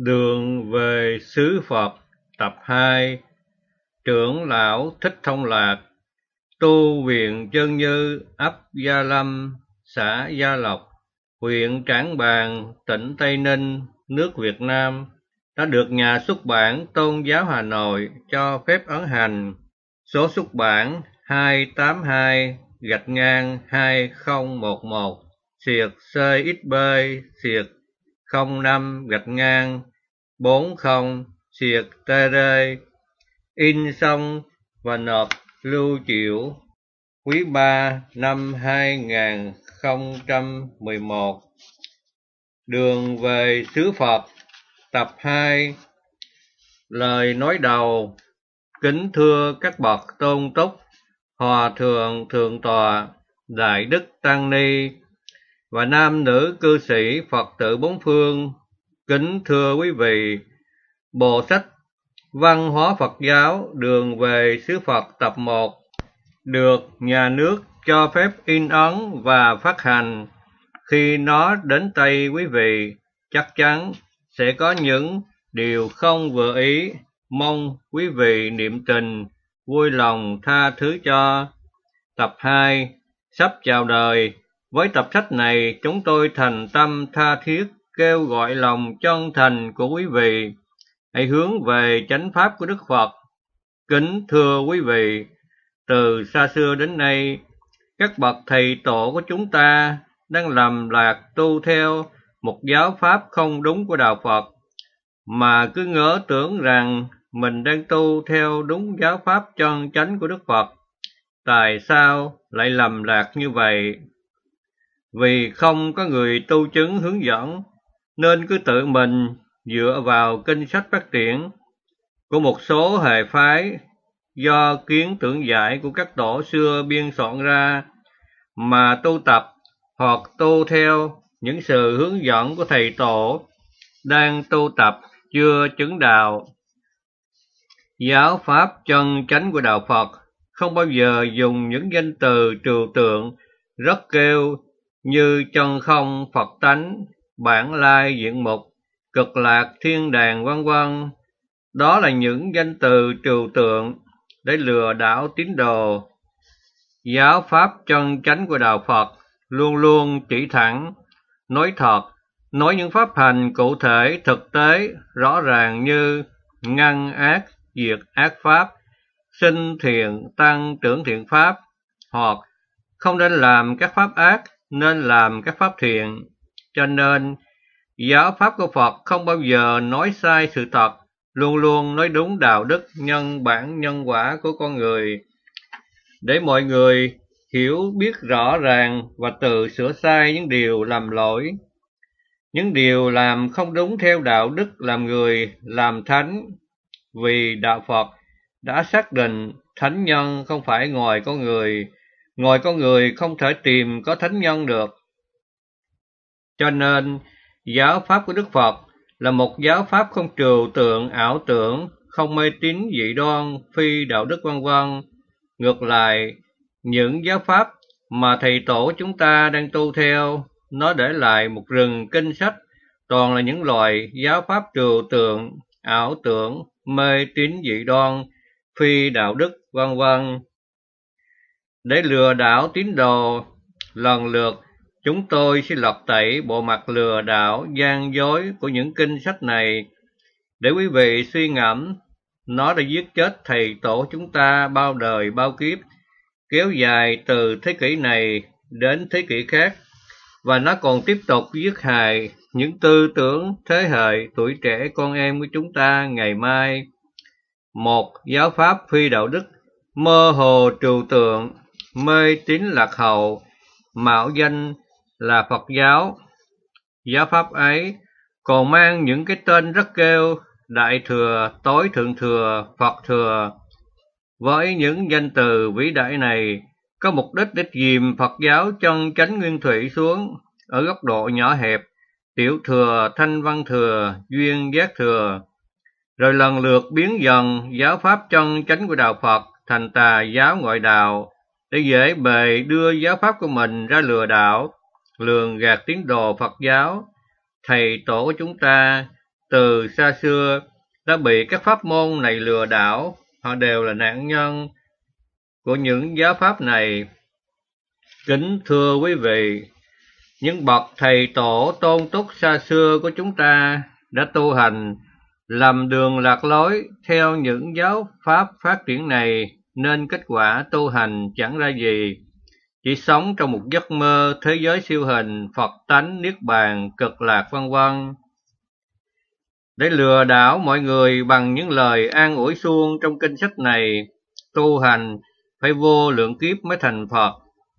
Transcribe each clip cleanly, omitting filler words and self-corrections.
Đường về xứ Phật tập 2. Trưởng lão Thích Thông Lạc, tu viện Chân Như, ấp Gia Lâm, xã Gia Lộc, huyện Trảng Bàng, tỉnh Tây Ninh, nước Việt Nam, đã được nhà xuất bản Tôn giáo Hà Nội cho phép ấn hành. Số xuất bản 282-2011 CXB 05 40 TR, in xong và nộp lưu triệu quý 3 năm 2011. Đường về xứ Phật tập 2. Lời nói đầu. Kính thưa các bậc tôn túc, hòa thượng thượng tọa, đại đức tăng ni và nam nữ cư sĩ Phật tử bốn phương, kính thưa quý vị, bộ sách Văn hóa Phật giáo Đường về xứ Phật tập 1 được nhà nước cho phép in ấn và phát hành. Khi nó đến tay quý vị, chắc chắn sẽ có những điều không vừa ý, mong quý vị niệm tình, vui lòng tha thứ cho. Tập 2 sắp chào đời. Với tập sách này, chúng tôi thành tâm tha thiết kêu gọi lòng chân thành của quý vị hãy hướng về chánh pháp của Đức Phật. Kính thưa quý vị, từ xa xưa đến nay, các bậc thầy tổ của chúng ta đang lầm lạc tu theo một giáo pháp không đúng của đạo Phật, mà cứ ngỡ tưởng rằng mình đang tu theo đúng giáo pháp chân chánh của Đức Phật. Tại sao lại lầm lạc như vậy? Vì không có người tu chứng hướng dẫn, nên cứ tự mình dựa vào kinh sách phát triển của một số hệ phái do kiến tưởng giải của các tổ xưa biên soạn ra, mà tu tập hoặc tu theo những sự hướng dẫn của thầy tổ đang tu tập chưa chứng đạo. Giáo pháp chân chánh của đạo Phật không bao giờ dùng những danh từ trừu tượng rất kêu như chân không, Phật tánh, bản lai, diện mục, cực lạc, thiên đàng, vân vân. Đó là những danh từ trừu tượng để lừa đảo tín đồ. Giáo pháp chân chánh của đạo Phật luôn luôn chỉ thẳng, nói thật, nói những pháp hành cụ thể, thực tế, rõ ràng như ngăn ác, diệt ác pháp, sinh thiện, tăng trưởng thiện pháp, hoặc không nên làm các pháp ác, nên làm các pháp thiện. Cho nên, giáo pháp của Phật không bao giờ nói sai sự thật, luôn luôn nói đúng đạo đức, nhân bản, nhân quả của con người, để mọi người hiểu biết rõ ràng và tự sửa sai những điều làm lỗi, những điều làm không đúng theo đạo đức làm người làm thánh. Vì đạo Phật đã xác định thánh nhân không phải ngoài con người không thể tìm có thánh nhân được. Cho nên, giáo pháp của Đức Phật là một giáo pháp không trừu tượng, ảo tưởng, không mê tín dị đoan, phi đạo đức vân vân. Ngược lại, những giáo pháp mà thầy tổ chúng ta đang tu theo, nó để lại một rừng kinh sách, toàn là những loại giáo pháp trừu tượng, ảo tưởng, mê tín dị đoan, phi đạo đức vân vân. Để lừa đảo tín đồ, lần lượt chúng tôi sẽ lật tẩy bộ mặt lừa đảo gian dối của những kinh sách này, để quý vị suy ngẫm. Nó đã giết chết thầy tổ chúng ta bao đời bao kiếp, kéo dài từ thế kỷ này đến thế kỷ khác, và nó còn tiếp tục giết hại những tư tưởng thế hệ tuổi trẻ con em của chúng ta ngày mai. Một giáo pháp phi đạo đức, mơ hồ trừu tượng, mê tín lạc hậu, mạo danh là Phật giáo. Giáo pháp ấy còn mang những cái tên rất kêu: Đại Thừa, Tối Thượng Thừa, Phật Thừa. Với những danh từ vĩ đại này, có mục đích để ghìm Phật giáo chân chánh nguyên thủy xuống ở góc độ nhỏ hẹp: Tiểu Thừa, Thanh Văn Thừa, Duyên Giác Thừa, rồi lần lượt biến dần giáo pháp chân chánh của đạo Phật thành tà giáo ngoại đạo, để dễ bề đưa giáo pháp của mình ra lừa đảo, lường gạt tín đồ Phật giáo. Thầy tổ của chúng ta từ xa xưa đã bị các pháp môn này lừa đảo, họ đều là nạn nhân của những giáo pháp này. Kính thưa quý vị, những bậc thầy tổ tôn túc xa xưa của chúng ta đã tu hành, lầm đường lạc lối theo những giáo pháp phát triển này, nên kết quả tu hành chẳng ra gì, chỉ sống trong một giấc mơ thế giới siêu hình, Phật tánh, Niết Bàn, cực lạc vân vân. Để lừa đảo mọi người bằng những lời an ủi suông trong kinh sách này, tu hành phải vô lượng kiếp mới thành Phật.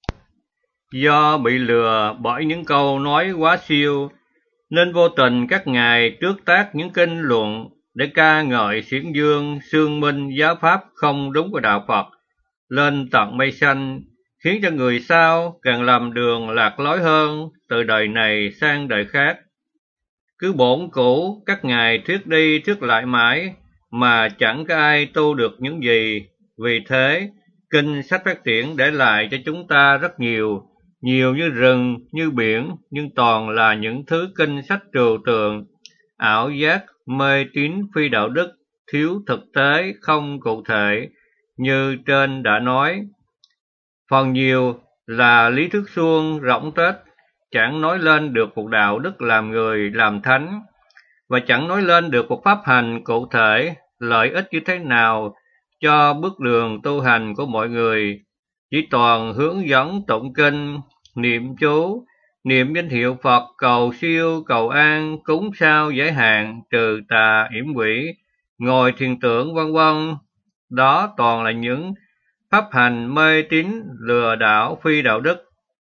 Do bị lừa bởi những câu nói quá siêu, nên vô tình các ngài trước tác những kinh luận để ca ngợi xiển dương, xương minh giáo pháp không đúng của đạo Phật lên tận mây xanh, khiến cho người sau càng lầm đường lạc lối hơn, từ đời này sang đời khác. Cứ bổn cũ các ngài thuyết đi thuyết lại mãi mà chẳng có ai tu được những gì. Vì thế, kinh sách phát triển để lại cho chúng ta rất nhiều như rừng, như biển, nhưng toàn là những thứ kinh sách trừu tượng, ảo giác, mê tín phi đạo đức, thiếu thực tế, không cụ thể, như trên đã nói. Phần nhiều là lý thuyết suông rỗng tuếch, chẳng nói lên được một đạo đức làm người, làm thánh, và chẳng nói lên được một pháp hành cụ thể, lợi ích như thế nào cho bước đường tu hành của mọi người. Chỉ toàn hướng dẫn tụng kinh, niệm chú, niệm danh hiệu Phật, cầu siêu, cầu an, cúng sao giải hạn, trừ tà yểm quỷ, ngồi thiền tưởng vân vân. Đó toàn là những pháp hành mê tín, lừa đảo, phi đạo đức.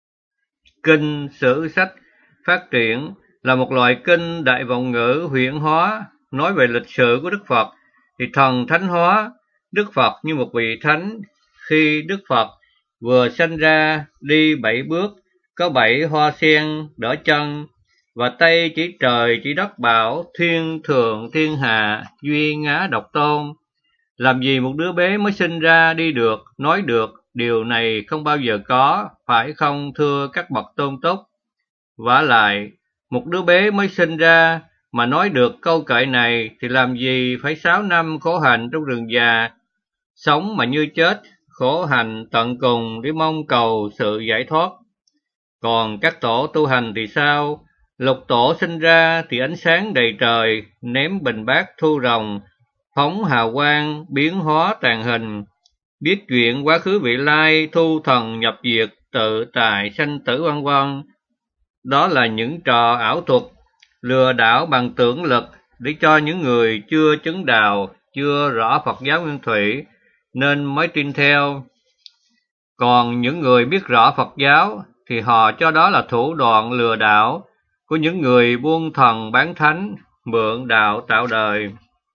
Kinh sử sách phát triển là một loại kinh đại vọng ngữ huyễn hóa, nói về lịch sử của Đức Phật thì thần thánh hóa Đức Phật như một vị thánh. Khi Đức Phật vừa sanh ra, đi 7 bước, có 7 hoa sen đỡ chân, và tay chỉ trời chỉ đất bảo, thiên thượng thiên hạ, duy ngã độc tôn. Làm gì một đứa bé mới sinh ra đi được, nói được, điều này không bao giờ có, phải không thưa các bậc tôn túc? Vả lại, một đứa bé mới sinh ra mà nói được câu kệ này thì làm gì phải 6 năm khổ hành trong rừng già, sống mà như chết, khổ hành tận cùng để mong cầu sự giải thoát. Còn các tổ tu hành thì sao? Lục tổ sinh ra thì ánh sáng đầy trời, ném bình bát thu rồng, phóng hào quang, biến hóa tàn hình, biết chuyện quá khứ vị lai, thu thần nhập diệt, tự tại sanh tử vân vân. Đó là những trò ảo thuật, lừa đảo bằng tưởng lực để cho những người chưa chứng đạo, chưa rõ Phật giáo nguyên thủy nên mới tin theo. Còn những người biết rõ Phật giáo thì họ cho đó là thủ đoạn lừa đảo của những người buôn thần bán thánh, mượn đạo tạo đời.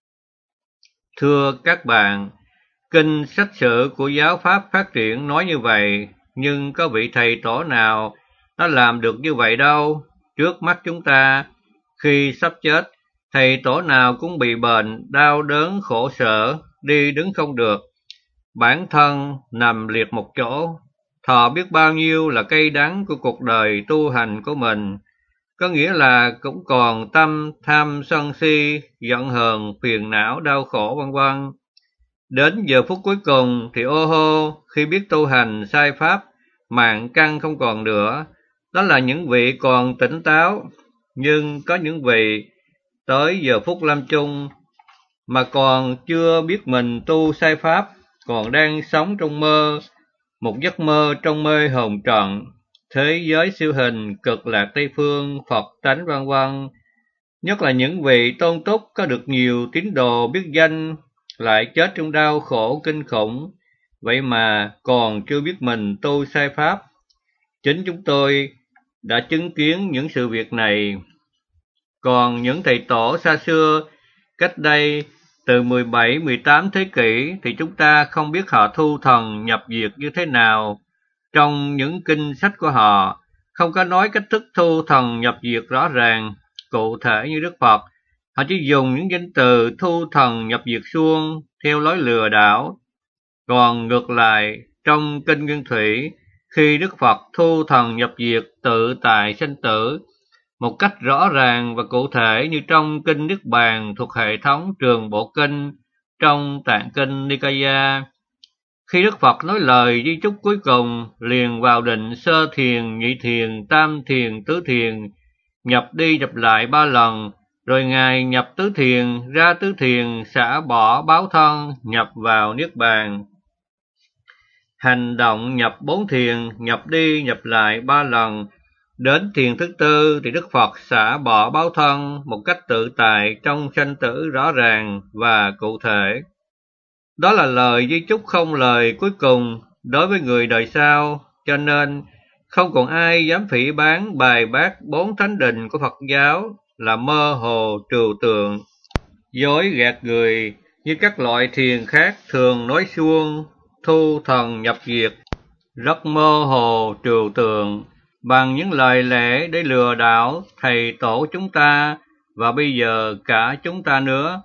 Thưa các bạn, kinh sách sử của giáo pháp phát triển nói như vậy, nhưng có vị thầy tổ nào nó làm được như vậy đâu. Trước mắt chúng ta, khi sắp chết, thầy tổ nào cũng bị bệnh, đau đớn, khổ sở, đi đứng không được, bản thân nằm liệt một chỗ, thọ biết bao nhiêu là cay đắng của cuộc đời tu hành của mình. Có nghĩa là cũng còn tâm tham sân si, giận hờn, phiền não, đau khổ vân vân. Đến giờ phút cuối cùng thì ô hô, khi biết tu hành sai pháp, mạng căn không còn nữa. Đó là những vị còn tỉnh táo, nhưng có những vị tới giờ phút lâm chung mà còn chưa biết mình tu sai pháp, còn đang sống trong mơ, một giấc mơ trong mê hồn trận, thế giới siêu hình, cực lạc Tây phương, Phật tánh vân vân. Nhất là những vị tôn túc có được nhiều tín đồ biết danh, lại chết trong đau khổ kinh khủng, vậy mà còn chưa biết mình tu sai pháp. Chính chúng tôi đã chứng kiến những sự việc này. Còn những thầy tổ xa xưa, cách đây từ 17-18 thế kỷ thì chúng ta không biết họ thu thần nhập diệt như thế nào. Trong những kinh sách của họ, không có nói cách thức thu thần nhập diệt rõ ràng, cụ thể như Đức Phật. Họ chỉ dùng những danh từ thu thần nhập diệt suông theo lối lừa đảo. Còn ngược lại, trong kinh Nguyên Thủy, khi Đức Phật thu thần nhập diệt, tự tại sanh tử, một cách rõ ràng và cụ thể như trong Kinh Niết Bàn thuộc hệ thống Trường Bộ Kinh trong Tạng Kinh Nikaya. Khi Đức Phật nói lời di chúc cuối cùng, liền vào định sơ thiền, nhị thiền, tam thiền, tứ thiền, nhập đi nhập lại 3 lần, rồi Ngài nhập tứ thiền, ra tứ thiền, xả bỏ báo thân, nhập vào Niết Bàn. Hành động nhập 4 thiền, nhập đi nhập lại 3 lần. Đến thiền thứ tư thì Đức Phật xả bỏ báo thân một cách tự tại trong sanh tử rõ ràng và cụ thể. Đó là lời di chúc không lời cuối cùng đối với người đời sau, cho nên không còn ai dám phỉ báng bài bác 4 thánh đình của Phật giáo là mơ hồ trừu tượng, dối gạt người như các loại thiền khác thường nói suông, thu thần nhập diệt, rất mơ hồ trừu tượng, bằng những lời lẽ để lừa đảo thầy tổ chúng ta và bây giờ cả chúng ta nữa.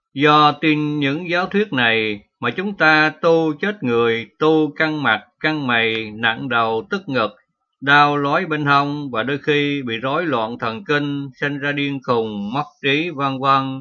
Do tin những giáo thuyết này mà chúng ta tu chết người, tu căng mặt, căng mày, nặng đầu, tức ngực, đau lói bên hông và đôi khi bị rối loạn thần kinh, sinh ra điên khùng, mất trí, vân vân.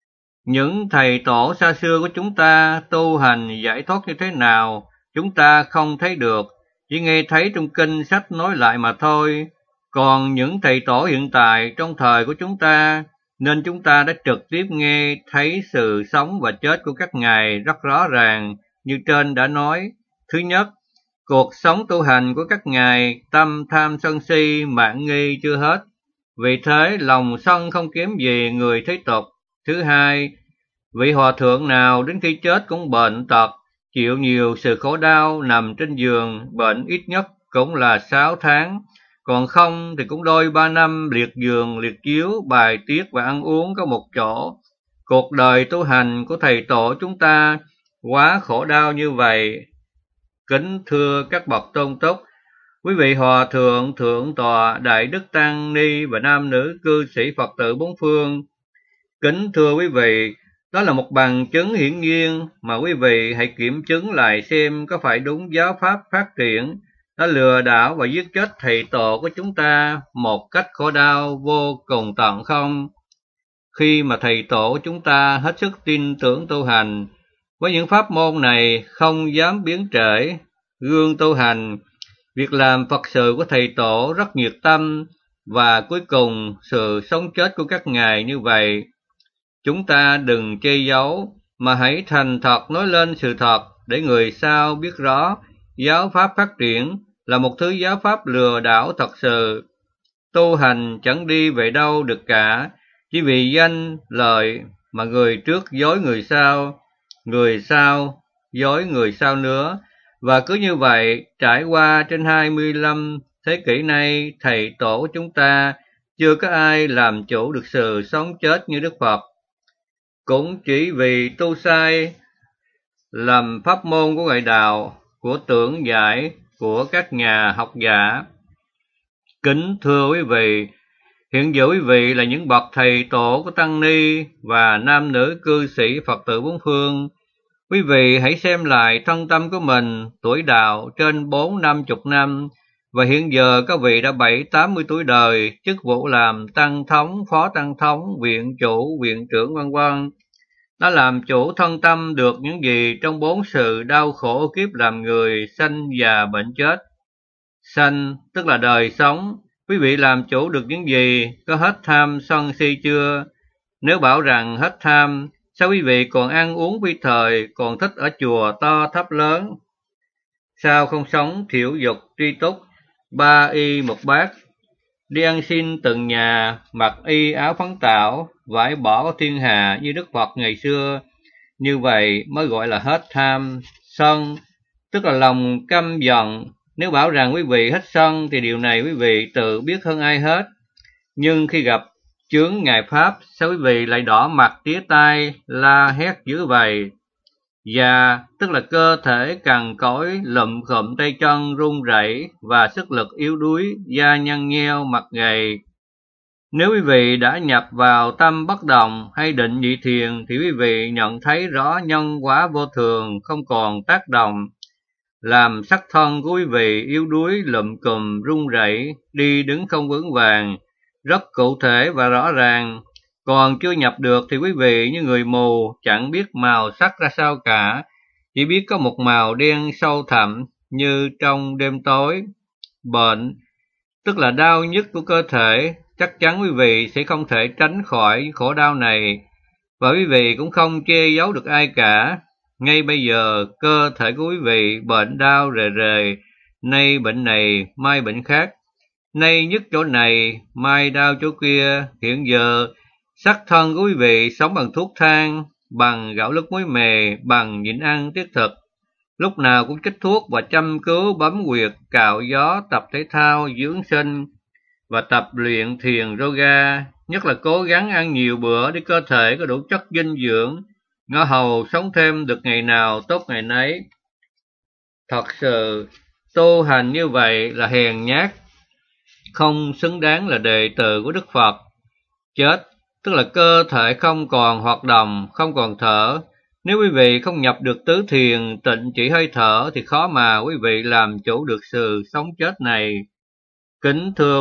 Những thầy tổ xa xưa của chúng ta tu hành giải thoát như thế nào, chúng ta không thấy được, chỉ nghe thấy trong kinh sách nói lại mà thôi. Còn những thầy tổ hiện tại trong thời của chúng ta, nên chúng ta đã trực tiếp nghe thấy sự sống và chết của các ngài rất rõ ràng, như trên đã nói. Thứ nhất, cuộc sống tu hành của các ngài, tâm tham sân si, mạn nghi chưa hết, vì thế lòng sân không kém gì người thế tục. Thứ hai, vị hòa thượng nào đến khi chết cũng bệnh tật, chịu nhiều sự khổ đau, nằm trên giường, bệnh ít nhất cũng là 6 tháng, còn không thì cũng đôi 3 năm liệt giường, liệt chiếu, bài tiết và ăn uống có một chỗ. Cuộc đời tu hành của thầy tổ chúng ta quá khổ đau như vậy. Kính thưa các bậc tôn túc, quý vị hòa thượng, thượng tọa, đại đức tăng ni và nam nữ cư sĩ Phật tử bốn phương, kính thưa quý vị, đó là một bằng chứng hiển nhiên mà quý vị hãy kiểm chứng lại xem có phải đúng giáo pháp phát triển đã lừa đảo và giết chết thầy tổ của chúng ta một cách khổ đau vô cùng tận không? Khi mà thầy tổ chúng ta hết sức tin tưởng tu hành, với những pháp môn này không dám biến trễ, gương tu hành, việc làm Phật sự của thầy tổ rất nhiệt tâm, và cuối cùng sự sống chết của các ngài như vậy. Chúng ta đừng che giấu, mà hãy thành thật nói lên sự thật để người sau biết rõ giáo pháp phát triển là một thứ giáo pháp lừa đảo thật sự. Tu hành chẳng đi về đâu được cả, chỉ vì danh, lợi mà người trước dối người sau dối người sau nữa. Và cứ như vậy, trải qua trên 25 thế kỷ nay, thầy tổ chúng ta chưa có ai làm chủ được sự sống chết như Đức Phật. Cũng chỉ vì tu sai, làm pháp môn của ngoại đạo, của tưởng giải, của các nhà học giả. Kính thưa quý vị, hiện giờ quý vị là những bậc thầy tổ của tăng ni và nam nữ cư sĩ Phật tử bốn phương. Quý vị hãy xem lại thân tâm của mình, tuổi đạo trên 40-50 năm, và hiện giờ các vị đã 70-80 tuổi đời, chức vụ làm tăng thống, phó tăng thống, viện chủ, viện trưởng vân vân. Đã làm chủ thân tâm được những gì trong 4 sự đau khổ kiếp làm người, sanh già bệnh chết? Sanh tức là đời sống, quý vị làm chủ được những gì? Có hết tham sân si chưa? Nếu bảo rằng hết tham, sao quý vị còn ăn uống phi thời, còn thích ở chùa to thấp lớn? Sao không sống thiểu dục tri túc, 3 y một bát, đi ăn xin từng nhà, mặc y áo phấn tảo, vải bỏ thiên hà như Đức Phật ngày xưa? Như vậy mới gọi là hết tham. Sân tức là lòng căm giận. Nếu bảo rằng quý vị hết sân thì điều này quý vị tự biết hơn ai hết. Nhưng khi gặp chướng ngài pháp, sao quý vị lại đỏ mặt tía tai, la hét dữ vậy? Già tức là cơ thể cằn cỗi, lụm khụm tay chân run rẩy và sức lực yếu đuối, da nhăn nheo, mặt gầy. Nếu quý vị đã nhập vào tâm bất động hay định nhị thiền thì quý vị nhận thấy rõ nhân quả vô thường không còn tác động, làm sắc thân của quý vị yếu đuối, lụm cùm, run rẩy, đi đứng không vững vàng, rất cụ thể và rõ ràng. Còn chưa nhập được thì quý vị như người mù, chẳng biết màu sắc ra sao cả, chỉ biết có một màu đen sâu thẳm như trong đêm tối. Bệnh, tức là đau nhức của cơ thể, chắc chắn quý vị sẽ không thể tránh khỏi khổ đau này, và quý vị cũng không che giấu được ai cả. Ngay bây giờ, cơ thể của quý vị bệnh đau rề rề, nay bệnh này, mai bệnh khác, nay nhức chỗ này, mai đau chỗ kia. Hiện giờ, xác thân của quý vị sống bằng thuốc thang, bằng gạo lứt muối mè, bằng nhịn ăn tiết thực. Lúc nào cũng chích thuốc và chăm cứu bấm huyệt, cạo gió, tập thể thao, dưỡng sinh và tập luyện thiền yoga. Nhất là cố gắng ăn nhiều bữa để cơ thể có đủ chất dinh dưỡng, ngõ hầu sống thêm được ngày nào tốt ngày nấy. Thật sự, tu hành như vậy là hèn nhát, không xứng đáng là đệ tử của Đức Phật. Chết, tức là cơ thể không còn hoạt động, không còn thở. Nếu quý vị không nhập được tứ thiền, tịnh chỉ hơi thở, thì khó mà quý vị làm chủ được sự sống chết này. Kính thưa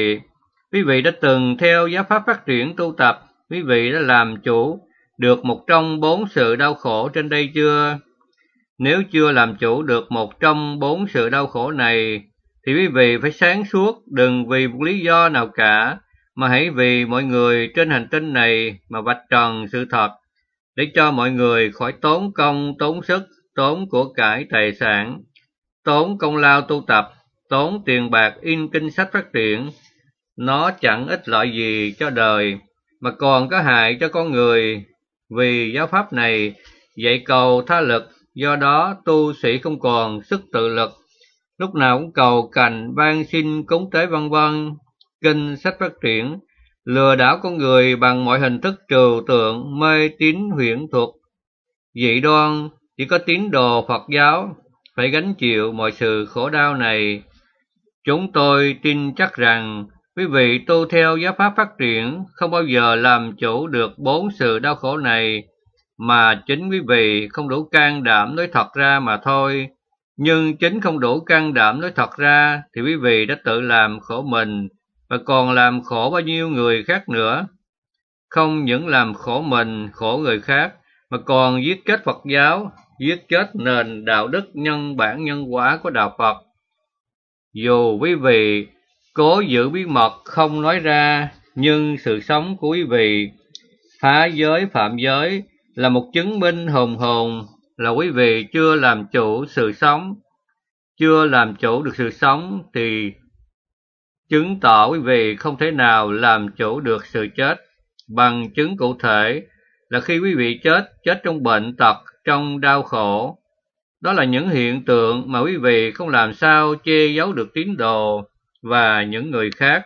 quý vị đã từng theo giáo pháp phát triển tu tập, quý vị đã làm chủ được một trong 4 sự đau khổ trên đây chưa? Nếu chưa làm chủ được một trong 4 sự đau khổ này, thì quý vị phải sáng suốt, đừng vì một lý do nào cả, mà hãy vì mọi người trên hành tinh này mà vạch trần sự thật, để cho mọi người khỏi tốn công, tốn sức, tốn của cải tài sản, tốn công lao tu tập, tốn tiền bạc in kinh sách phát triển. Nó chẳng ích lợi gì cho đời, mà còn có hại cho con người. Vì giáo pháp này dạy cầu tha lực, do đó tu sĩ không còn sức tự lực, lúc nào cũng cầu cành, van xin, cúng tế vân vân. Kinh sách phát triển lừa đảo con người bằng mọi hình thức trừu tượng, mê tín huyễn thuật, dị đoan. Chỉ có tín đồ Phật giáo phải gánh chịu mọi sự khổ đau này. Chúng tôi tin chắc rằng quý vị tu theo giáo pháp phát triển không bao giờ làm chủ được 4 sự đau khổ này, mà chính quý vị không đủ can đảm nói thật ra mà thôi. Nhưng chính không đủ can đảm nói thật ra thì quý vị đã tự làm khổ mình, và còn làm khổ bao nhiêu người khác nữa. Không những làm khổ mình, khổ người khác, mà còn giết chết Phật giáo, giết chết nền đạo đức nhân bản nhân quả của đạo Phật. Dù quý vị cố giữ bí mật không nói ra, nhưng sự sống của quý vị phá giới phạm giới là một chứng minh hùng hồn là quý vị chưa làm chủ sự sống. Chưa làm chủ được sự sống thì chứng tỏ quý vị không thể nào làm chủ được sự chết. Bằng chứng cụ thể là khi quý vị chết trong bệnh tật, trong đau khổ. Đó là những hiện tượng mà quý vị không làm sao che giấu được tín đồ và những người khác.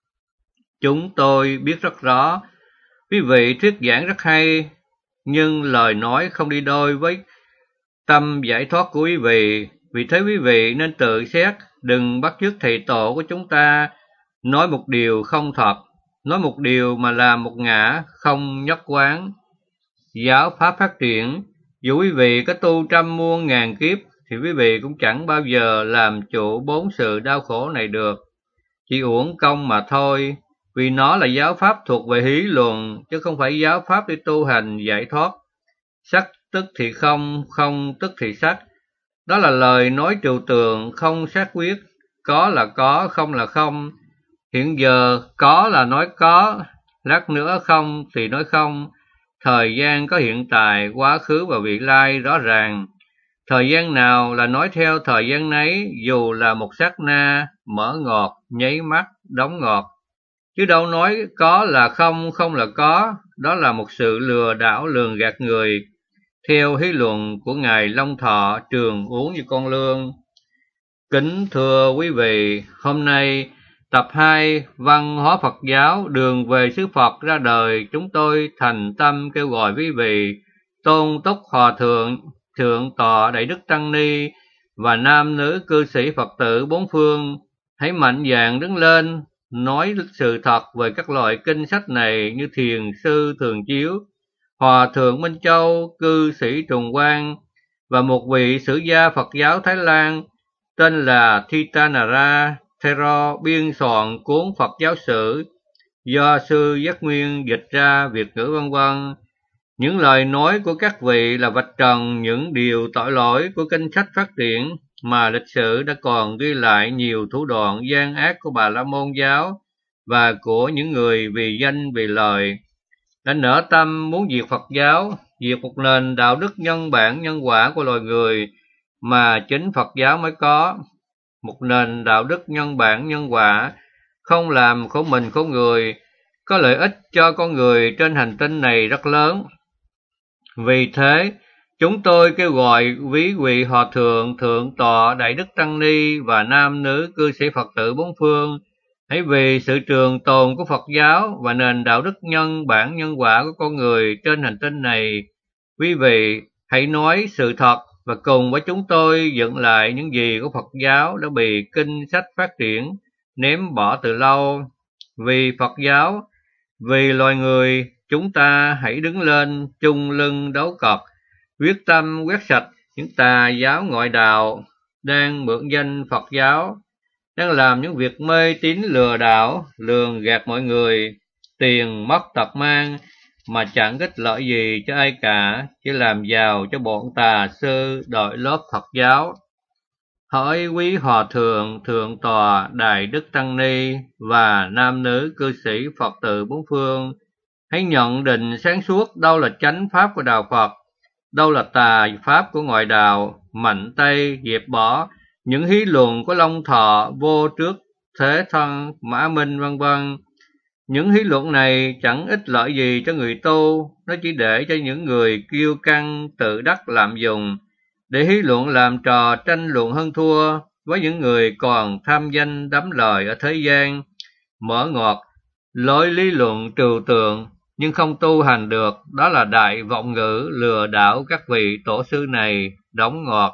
Chúng tôi biết rất rõ, quý vị thuyết giảng rất hay, nhưng lời nói không đi đôi với tâm giải thoát của quý vị. Vì thế quý vị nên tự xét, đừng bắt chước thầy tổ của chúng ta nói một điều không thật, nói một điều mà làm một ngã không nhất quán. Giáo pháp phát triển, dù quý vị có tu trăm muôn ngàn kiếp, thì quý vị cũng chẳng bao giờ làm chủ 4 sự đau khổ này được. Chỉ uổng công mà thôi, vì nó là giáo pháp thuộc về hí luận, chứ không phải giáo pháp để tu hành giải thoát. Sắc tức thì không, không tức thì sắc. Đó là lời nói trừu tượng, không xác quyết. Có là có, không là không. Hiện giờ có là nói có, lát nữa không thì nói không. Thời gian có hiện tại, quá khứ và vị lai rõ ràng. Thời gian nào là nói theo thời gian nấy, dù là một sát na, mở ngọt, nháy mắt, đóng ngọt. Chứ đâu nói có là không, không là có. Đó là một sự lừa đảo lường gạt người, theo hí luận của Ngài Long Thọ, trường uống như con lương. Kính thưa quý vị, hôm nay tập 2 Văn hóa Phật giáo đường về xứ Phật ra đời, chúng tôi thành tâm kêu gọi quý vị tôn túc hòa thượng, thượng tọa Đại Đức Tăng Ni và nam nữ cư sĩ Phật tử bốn phương hãy mạnh dạn đứng lên nói sự thật về các loại kinh sách này, như Thiền sư Thường Chiếu, Hòa thượng Minh Châu, cư sĩ Trùng Quang và một vị sử gia Phật giáo Thái Lan tên là Thitanara Thero biên soạn cuốn Phật giáo sử do sư Giác Nguyên dịch ra Việt ngữ vân vân. Những lời nói của các vị là vạch trần những điều tội lỗi của kinh sách phát triển, mà lịch sử đã còn ghi lại nhiều thủ đoạn gian ác của Bà La Môn giáo và của những người vì danh vì lợi đã nở tâm muốn diệt Phật giáo, diệt một nền đạo đức nhân bản nhân quả của loài người mà chính Phật giáo mới có. Một nền đạo đức nhân bản nhân quả không làm khổ mình khổ người, có lợi ích cho con người trên hành tinh này rất lớn. Vì thế, chúng tôi kêu gọi quý vị Hòa Thượng, Thượng tọa, Đại Đức Tăng Ni và nam nữ cư sĩ Phật tử bốn phương, hãy vì sự trường tồn của Phật giáo và nền đạo đức nhân bản nhân quả của con người trên hành tinh này, quý vị hãy nói sự thật và cùng với chúng tôi dựng lại những gì của Phật giáo đã bị kinh sách phát triển ném bỏ từ lâu. Vì Phật giáo, vì loài người, chúng ta hãy đứng lên chung lưng đấu cật, quyết tâm quét sạch những tà giáo ngoại đạo đang mượn danh Phật giáo, đang làm những việc mê tín lừa đảo, lường gạt mọi người, tiền mất tật mang mà chẳng ích lợi gì cho ai cả, chỉ làm giàu cho bọn tà sư đội lót Phật giáo. Hỏi quý Hòa Thượng, Thượng tọa, Đại Đức Tăng Ni và nam nữ cư sĩ Phật tử bốn phương, hãy nhận định sáng suốt đâu là chánh pháp của đạo Phật, đâu là tà pháp của ngoại đạo, mạnh tay dẹp bỏ những hí luận của Long Thọ, Vô Trước, Thế Thân, Mã Minh vân vân. Những hí luận này chẳng ích lợi gì cho người tu, nó chỉ để cho những người kiêu căng tự đắc lạm dụng, để hí luận làm trò tranh luận hơn thua với những người còn tham danh đắm lời ở thế gian, mở ngoặt lối lý luận trừu tượng nhưng không tu hành được. Đó là đại vọng ngữ lừa đảo các vị tổ sư này đóng ngọt.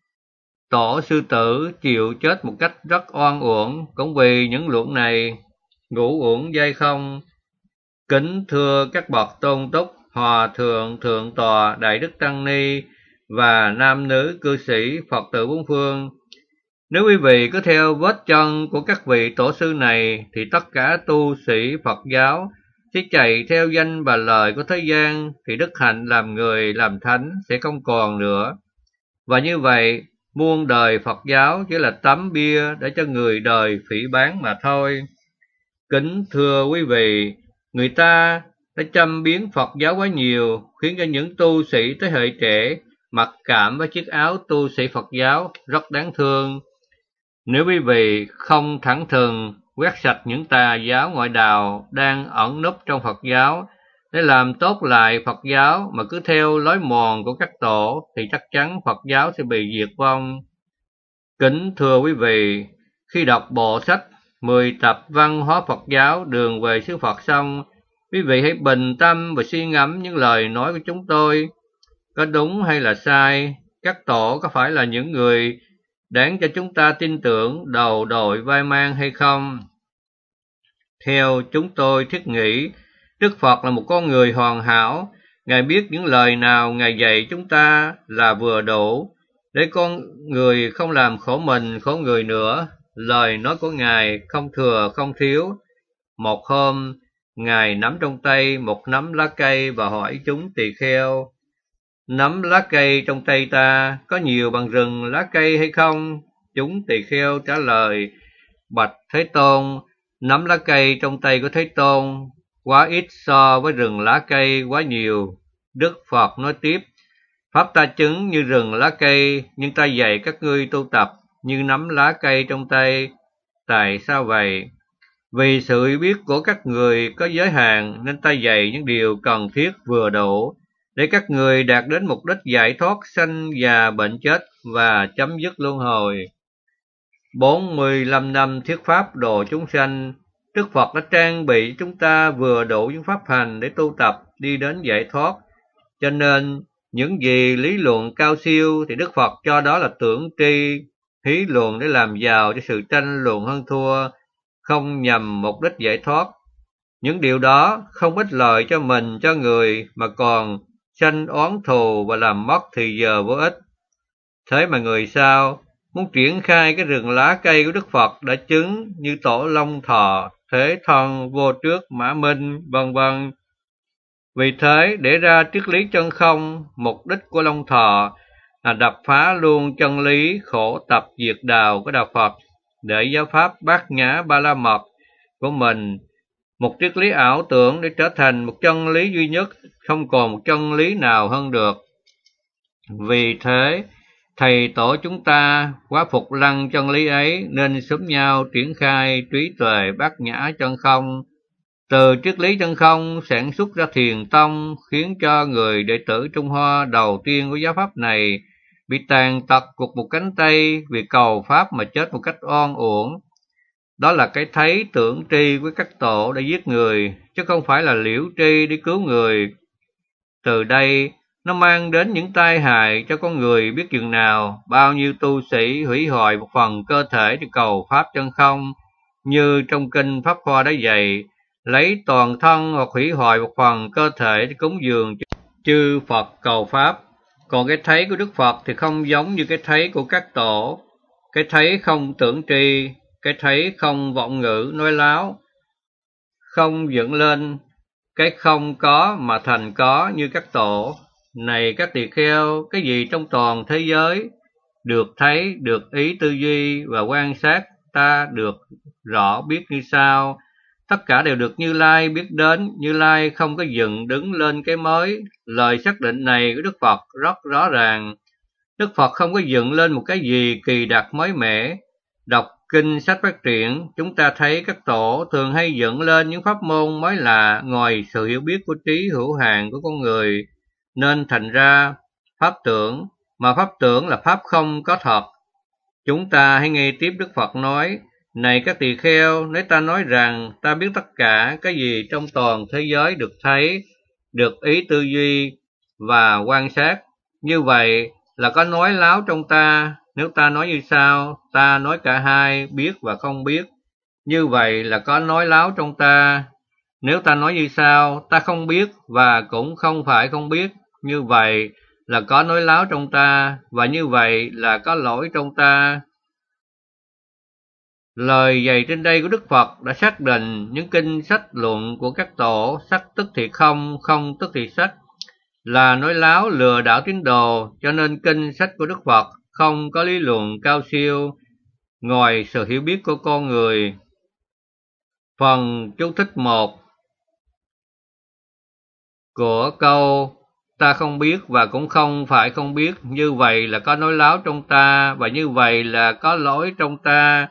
Tổ sư tử chịu chết một cách rất oan uổng cũng vì những luận này, ngủ uổng dây không. Kính thưa các bậc tôn túc, Hòa Thượng, Thượng tọa, Đại Đức Tăng Ni và nam nữ cư sĩ Phật tử bốn phương, nếu quý vị cứ theo vết chân của các vị tổ sư này thì tất cả tu sĩ Phật giáo chỉ chạy theo danh và lời của thế gian thì đức hạnh làm người làm thánh sẽ không còn nữa. Và như vậy, muôn đời Phật giáo chỉ là tấm bia để cho người đời phỉ báng mà thôi. Kính thưa quý vị, người ta đã châm biếm Phật giáo quá nhiều, khiến cho những tu sĩ thế hệ trẻ mặc cảm với chiếc áo tu sĩ Phật giáo rất đáng thương. Nếu quý vị không thẳng thừng quét sạch những tà giáo ngoại đạo đang ẩn núp trong Phật giáo để làm tốt lại Phật giáo mà cứ theo lối mòn của các tổ thì chắc chắn Phật giáo sẽ bị diệt vong. Kính thưa quý vị, khi đọc bộ sách 10 tập văn hóa Phật giáo đường về xứ Phật xong, quý vị hãy bình tâm và suy ngẫm những lời nói của chúng tôi. Có đúng hay là sai? Các tổ có phải là những người đáng cho chúng ta tin tưởng đầu đội vai mang hay không? Theo chúng tôi thiết nghĩ, Đức Phật là một con người hoàn hảo. Ngài biết những lời nào Ngài dạy chúng ta là vừa đủ, để con người không làm khổ mình, khổ người nữa. Lời nói của Ngài không thừa, không thiếu. Một hôm, Ngài nắm trong tay một nắm lá cây và hỏi chúng tỳ kheo: nắm lá cây trong tay ta có nhiều bằng rừng lá cây hay không? Chúng tỳ kheo trả lời: bạch Thế Tôn, nắm lá cây trong tay của Thế Tôn quá ít so với rừng lá cây quá nhiều. Đức Phật nói tiếp: pháp ta chứng như rừng lá cây, nhưng ta dạy các ngươi tu tập như nắm lá cây trong tay. Tại sao vậy? Vì sự biết của các người có giới hạn nên ta dạy những điều cần thiết vừa đủ để các người đạt đến mục đích giải thoát sanh già bệnh chết và chấm dứt luân hồi. 45 năm thuyết pháp độ chúng sanh, Đức Phật đã trang bị chúng ta vừa đủ những pháp hành để tu tập đi đến giải thoát. Cho nên những gì lý luận cao siêu thì Đức Phật cho đó là tưởng tri, hí luận để làm giàu cho sự tranh luận hơn thua, không nhằm mục đích giải thoát. Những điều đó không ích lợi cho mình, cho người, mà còn sanh oán thù và làm mất thì giờ vô ích. Thế mà người sao muốn triển khai cái rừng lá cây của Đức Phật đã chứng như tổ Long Thọ, Thế Thân, Vô Trước, Mã Minh, vân vân. Vì thế, để ra triết lý chân không, mục đích của Long Thọ là đập phá luôn chân lý khổ tập diệt đạo của Đạo Phật, để giáo pháp Bát Nhã Ba La Mật của mình, một triết lý ảo tưởng, để trở thành một chân lý duy nhất, không còn một chân lý nào hơn được. Vì thế, thầy tổ chúng ta quá phục lăng chân lý ấy, nên xúm nhau triển khai trí tuệ bát nhã chân không. Từ triết lý chân không sản xuất ra thiền tông, khiến cho người đệ tử Trung Hoa đầu tiên của giáo pháp này bị tàn tật gục một cánh tay vì cầu pháp mà chết một cách oan uổng. Đó là cái thấy tưởng tri của các tổ đã giết người, chứ không phải là liễu tri để cứu người. Từ đây, nó mang đến những tai hại cho con người biết chừng nào. Bao nhiêu tu sĩ hủy hoại một phần cơ thể để cầu pháp chân không, như trong kinh Pháp Hoa đã dạy, lấy toàn thân hoặc hủy hoại một phần cơ thể để cúng dường chư Phật cầu pháp. Còn cái thấy của Đức Phật thì không giống như cái thấy của các tổ. Cái thấy không tưởng tri, cái thấy không vọng ngữ nói láo, không dựng lên cái không có mà thành có như các tổ. Này các tỳ kheo, cái gì trong toàn thế giới được thấy, được ý tư duy và quan sát, ta được rõ biết như sau. Tất cả đều được Như Lai biết đến, Như Lai không có dựng đứng lên cái mới. Lời xác định này của Đức Phật rất rõ ràng. Đức Phật không có dựng lên một cái gì kỳ đặc mới mẻ. Đọc kinh sách phát triển, chúng ta thấy các tổ thường hay dựng lên những pháp môn mới lạ ngoài sự hiểu biết của trí hữu hạn của con người, nên thành ra pháp tưởng, mà pháp tưởng là pháp không có thật. Chúng ta hãy nghe tiếp Đức Phật nói: này các tỳ kheo, nếu ta nói rằng ta biết tất cả cái gì trong toàn thế giới được thấy, được ý tư duy và quan sát, như vậy là có nói láo trong ta. Nếu ta nói như sau: ta nói cả hai, biết và không biết, như vậy là có nói láo trong ta. Nếu ta nói như sau: ta không biết và cũng không phải không biết, như vậy là có nói láo trong ta, và như vậy là có lỗi trong ta. Lời dạy trên đây của Đức Phật đã xác định những kinh sách luận của các tổ sắc tức thì không, không tức thì sắc là nói láo lừa đảo tín đồ, cho nên kinh sách của Đức Phật không có lý luận cao siêu ngoài sự hiểu biết của con người. Phần chú thích 1 của câu ta không biết và cũng không phải không biết, như vậy là có nói láo trong ta, và như vậy là có lỗi trong ta.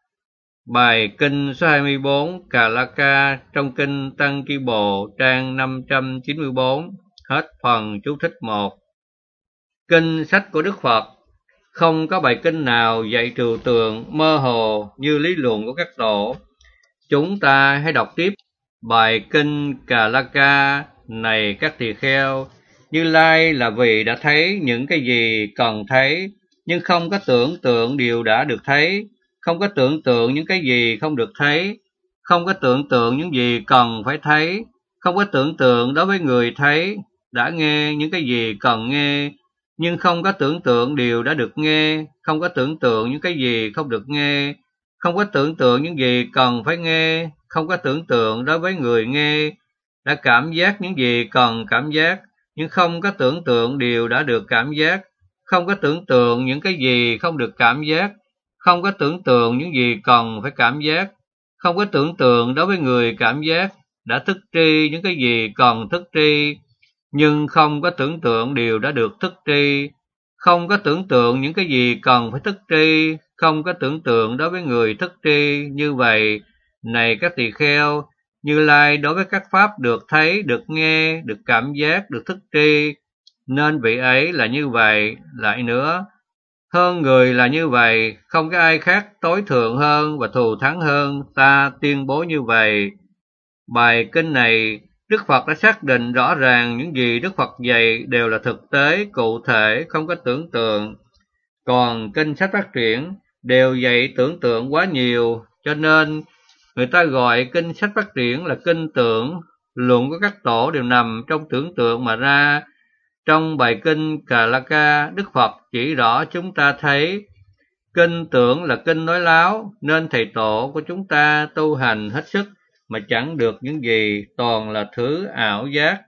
Bài kinh số 24 Cà La Ca trong kinh Tăng Chi Bộ trang 594. Hết phần chú thích 1. Kinh sách của Đức Phật không có bài kinh nào dạy trừu tượng mơ hồ như lý luận của các tổ. Chúng ta hãy đọc tiếp bài kinh Cà La Ca. Này các tỳ kheo, Như Lai là vì đã thấy những cái gì cần thấy, nhưng không có tưởng tượng điều đã được thấy, không có tưởng tượng những cái gì không được thấy, không có tưởng tượng những gì cần phải thấy, không có tưởng tượng đối với người thấy, đã nghe những cái gì cần nghe, nhưng không có tưởng tượng điều đã được nghe, không có tưởng tượng những cái gì không được nghe, không có tưởng tượng những gì cần phải nghe, không có tưởng tượng đối với người nghe, đã cảm giác những gì cần cảm giác, nhưng không có tưởng tượng điều đã được cảm giác, không có tưởng tượng những cái gì không được cảm giác, không có tưởng tượng những gì cần phải cảm giác, không có tưởng tượng đối với người cảm giác, đã thức tri những cái gì cần thức tri, nhưng không có tưởng tượng điều đã được thức tri, không có tưởng tượng những cái gì cần phải thức tri, không có tưởng tượng đối với người thức tri. Như vậy, này các tỳ kheo, Như Lai đối với các pháp được thấy, được nghe, được cảm giác, được thức tri, nên vị ấy là như vậy. Lại nữa, hơn người là như vậy, không có ai khác tối thượng hơn và thù thắng hơn, ta tuyên bố như vậy. Bài kinh này, Đức Phật đã xác định rõ ràng những gì Đức Phật dạy đều là thực tế, cụ thể, không có tưởng tượng. Còn kinh sách phát triển đều dạy tưởng tượng quá nhiều, cho nên người ta gọi kinh sách phát triển là kinh tưởng. Luận của các tổ đều nằm trong tưởng tượng mà ra. Trong bài kinh Cà La Ca, Đức Phật chỉ rõ chúng ta thấy Kinh tưởng là kinh nói láo, nên thầy tổ của chúng ta tu hành hết sức mà chẳng được những gì, toàn là thứ ảo giác.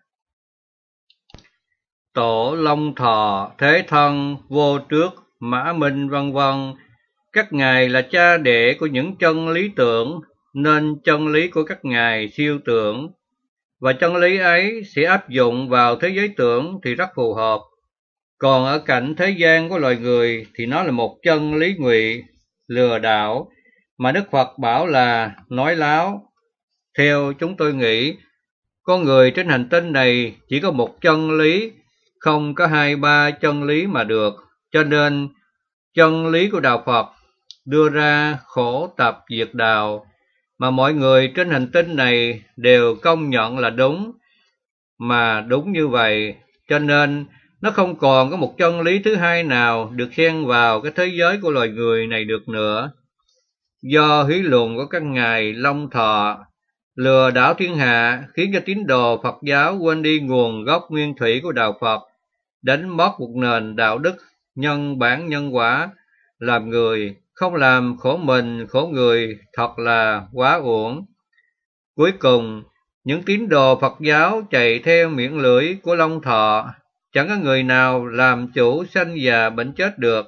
Tổ Long Thọ, Thế Thân, Vô Trước, Mã Minh vân vân, các ngài là cha đẻ của những chân lý tưởng, nên chân lý của các ngài siêu tưởng, và chân lý ấy sẽ áp dụng vào thế giới tưởng thì rất phù hợp. Còn ở cảnh thế gian của loài người thì nó là một chân lý ngụy, lừa đảo, mà Đức Phật bảo là nói láo. Theo chúng tôi nghĩ, con người trên hành tinh này chỉ có một chân lý, không có hai ba chân lý mà được. Cho nên, chân lý của Đạo Phật đưa ra khổ tập diệt đạo, mà mọi người trên hành tinh này đều công nhận là đúng, mà đúng như vậy, cho nên nó không còn có một chân lý thứ hai nào được xen vào cái thế giới của loài người này được nữa. Do hí luận của các ngài Long Thọ lừa đảo thiên hạ, khiến cho tín đồ Phật giáo quên đi nguồn gốc nguyên thủy của đạo Phật, đánh mất một nền đạo đức nhân bản nhân quả, làm người không làm khổ mình khổ người, thật là quá uổng. Cuối cùng, những tín đồ Phật giáo chạy theo miệng lưỡi của Long Thọ, chẳng có người nào làm chủ sanh già bệnh chết được,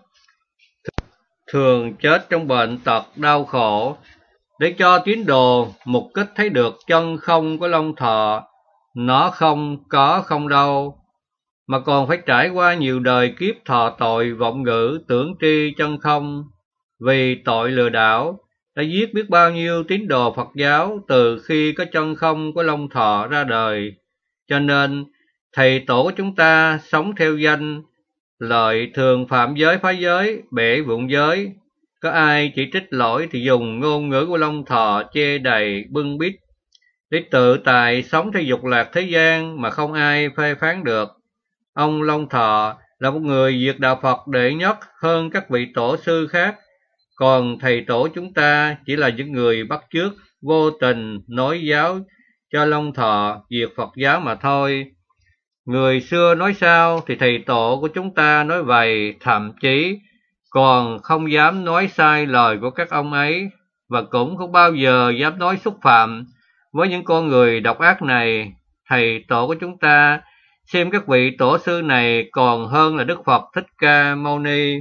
thường chết trong bệnh tật đau khổ. Để cho tín đồ mục kích thấy được chân không của Long Thọ, nó không có không đâu, mà còn phải trải qua nhiều đời kiếp thọ tội vọng ngữ tưởng tri chân không, vì tội lừa đảo đã giết biết bao nhiêu tín đồ Phật giáo từ khi có chân không của Long Thọ ra đời. Cho nên thầy tổ của chúng ta sống theo danh, lợi thường phạm giới phá giới, bể vụn giới. Có ai chỉ trích lỗi thì dùng ngôn ngữ của Long Thọ chê đầy bưng bít, để tự tài sống theo dục lạc thế gian mà không ai phê phán được. Ông Long Thọ là một người diệt đạo Phật đệ nhất hơn các vị tổ sư khác, còn thầy tổ chúng ta chỉ là những người bắt chước, vô tình nói giáo cho Long Thọ diệt Phật giáo mà thôi. Người xưa nói sao thì thầy tổ của chúng ta nói vậy, thậm chí còn không dám nói sai lời của các ông ấy, và cũng không bao giờ dám nói xúc phạm với những con người độc ác này. Thầy tổ của chúng ta xem các vị tổ sư này còn hơn là Đức Phật Thích Ca Mâu Ni.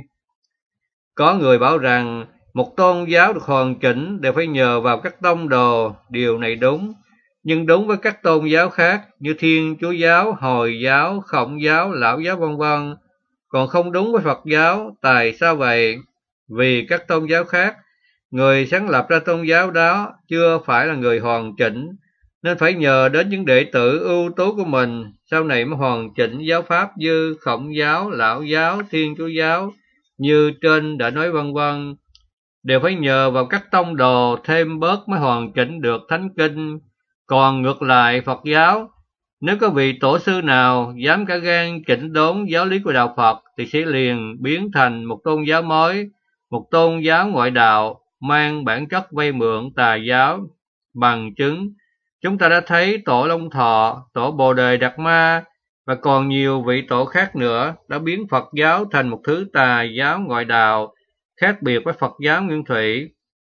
Có người bảo rằng một tôn giáo được hoàn chỉnh đều phải nhờ vào các tông đồ, điều này đúng, nhưng đúng với các tôn giáo khác như Thiên Chúa giáo, Hồi giáo, Khổng giáo, Lão giáo vân vân, còn không đúng với Phật giáo. Tại sao vậy? Vì các tôn giáo khác, người sáng lập ra tôn giáo đó chưa phải là người hoàn chỉnh, nên phải nhờ đến những đệ tử ưu tú của mình sau này mới hoàn chỉnh giáo pháp như Khổng giáo, Lão giáo, Thiên Chúa giáo như trên đã nói vân vân. Đều phải nhờ vào các tông đồ thêm bớt mới hoàn chỉnh được thánh kinh. Còn ngược lại Phật giáo, nếu có vị tổ sư nào dám cả gan chỉnh đốn giáo lý của đạo Phật thì sẽ liền biến thành một tôn giáo mới, một tôn giáo ngoại đạo mang bản chất vay mượn tà giáo. Bằng chứng, chúng ta đã thấy tổ Long Thọ, tổ Bồ Đề Đạt Ma và còn nhiều vị tổ khác nữa đã biến Phật giáo thành một thứ tà giáo ngoại đạo, khác biệt với Phật giáo nguyên thủy.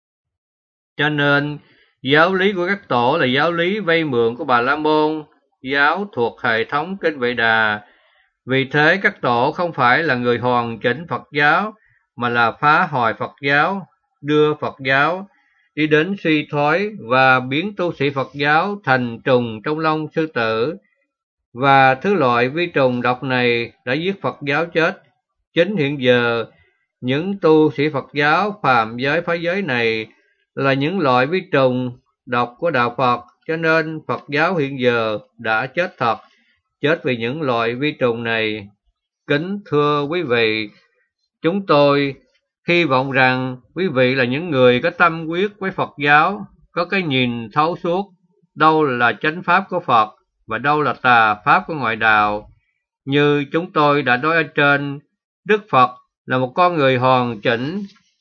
Cho nên, giáo lý của các tổ là giáo lý vay mượn của Bà La Môn, giáo thuộc hệ thống Kinh Vệ Đà. Vì thế các tổ không phải là người hoàn chỉnh Phật giáo, mà là phá hoại Phật giáo, đưa Phật giáo đi đến suy thoái và biến tu sĩ Phật giáo thành trùng trong lông sư tử. Và thứ loại vi trùng độc này đã giết Phật giáo chết. Chính hiện giờ, những tu sĩ Phật giáo phạm giới phá giới này là những loại vi trùng độc của đạo Phật, cho nên Phật giáo hiện giờ đã chết thật, chết vì những loại vi trùng này. Kính thưa quý vị, chúng tôi hy vọng rằng quý vị là những người có tâm quyết với Phật giáo, có cái nhìn thấu suốt, đâu là chánh pháp của Phật và đâu là tà pháp của ngoại đạo. Như chúng tôi đã nói ở trên, Đức Phật là một con người hoàn chỉnh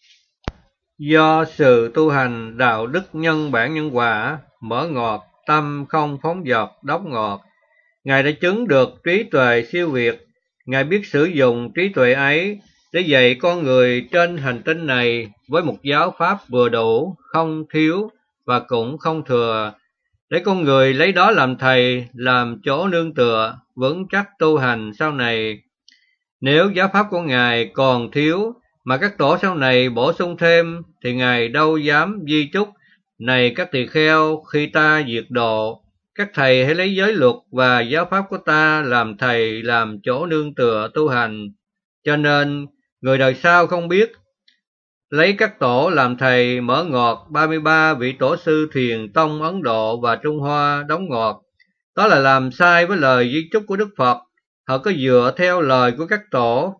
do sự tu hành đạo đức nhân bản nhân quả, mở ngọt, tâm không phóng dật, đóng ngọt. Ngài đã chứng được trí tuệ siêu việt, Ngài biết sử dụng trí tuệ ấy để dạy con người trên hành tinh này với một giáo pháp vừa đủ, không thiếu và cũng không thừa, để con người lấy đó làm thầy, làm chỗ nương tựa, vững chắc tu hành sau này. Nếu giáo pháp của Ngài còn thiếu, mà các tổ sau này bổ sung thêm, thì Ngài đâu dám di chúc: này các tỳ kheo, khi ta diệt độ, các thầy hãy lấy giới luật và giáo pháp của ta làm thầy, làm chỗ nương tựa tu hành. Cho nên, người đời sau không biết, lấy các tổ làm thầy mở ngọt 33 vị tổ sư thiền tông Ấn Độ và Trung Hoa đóng ngọt. Đó là làm sai với lời di chúc của Đức Phật. Họ có dựa theo lời của các tổ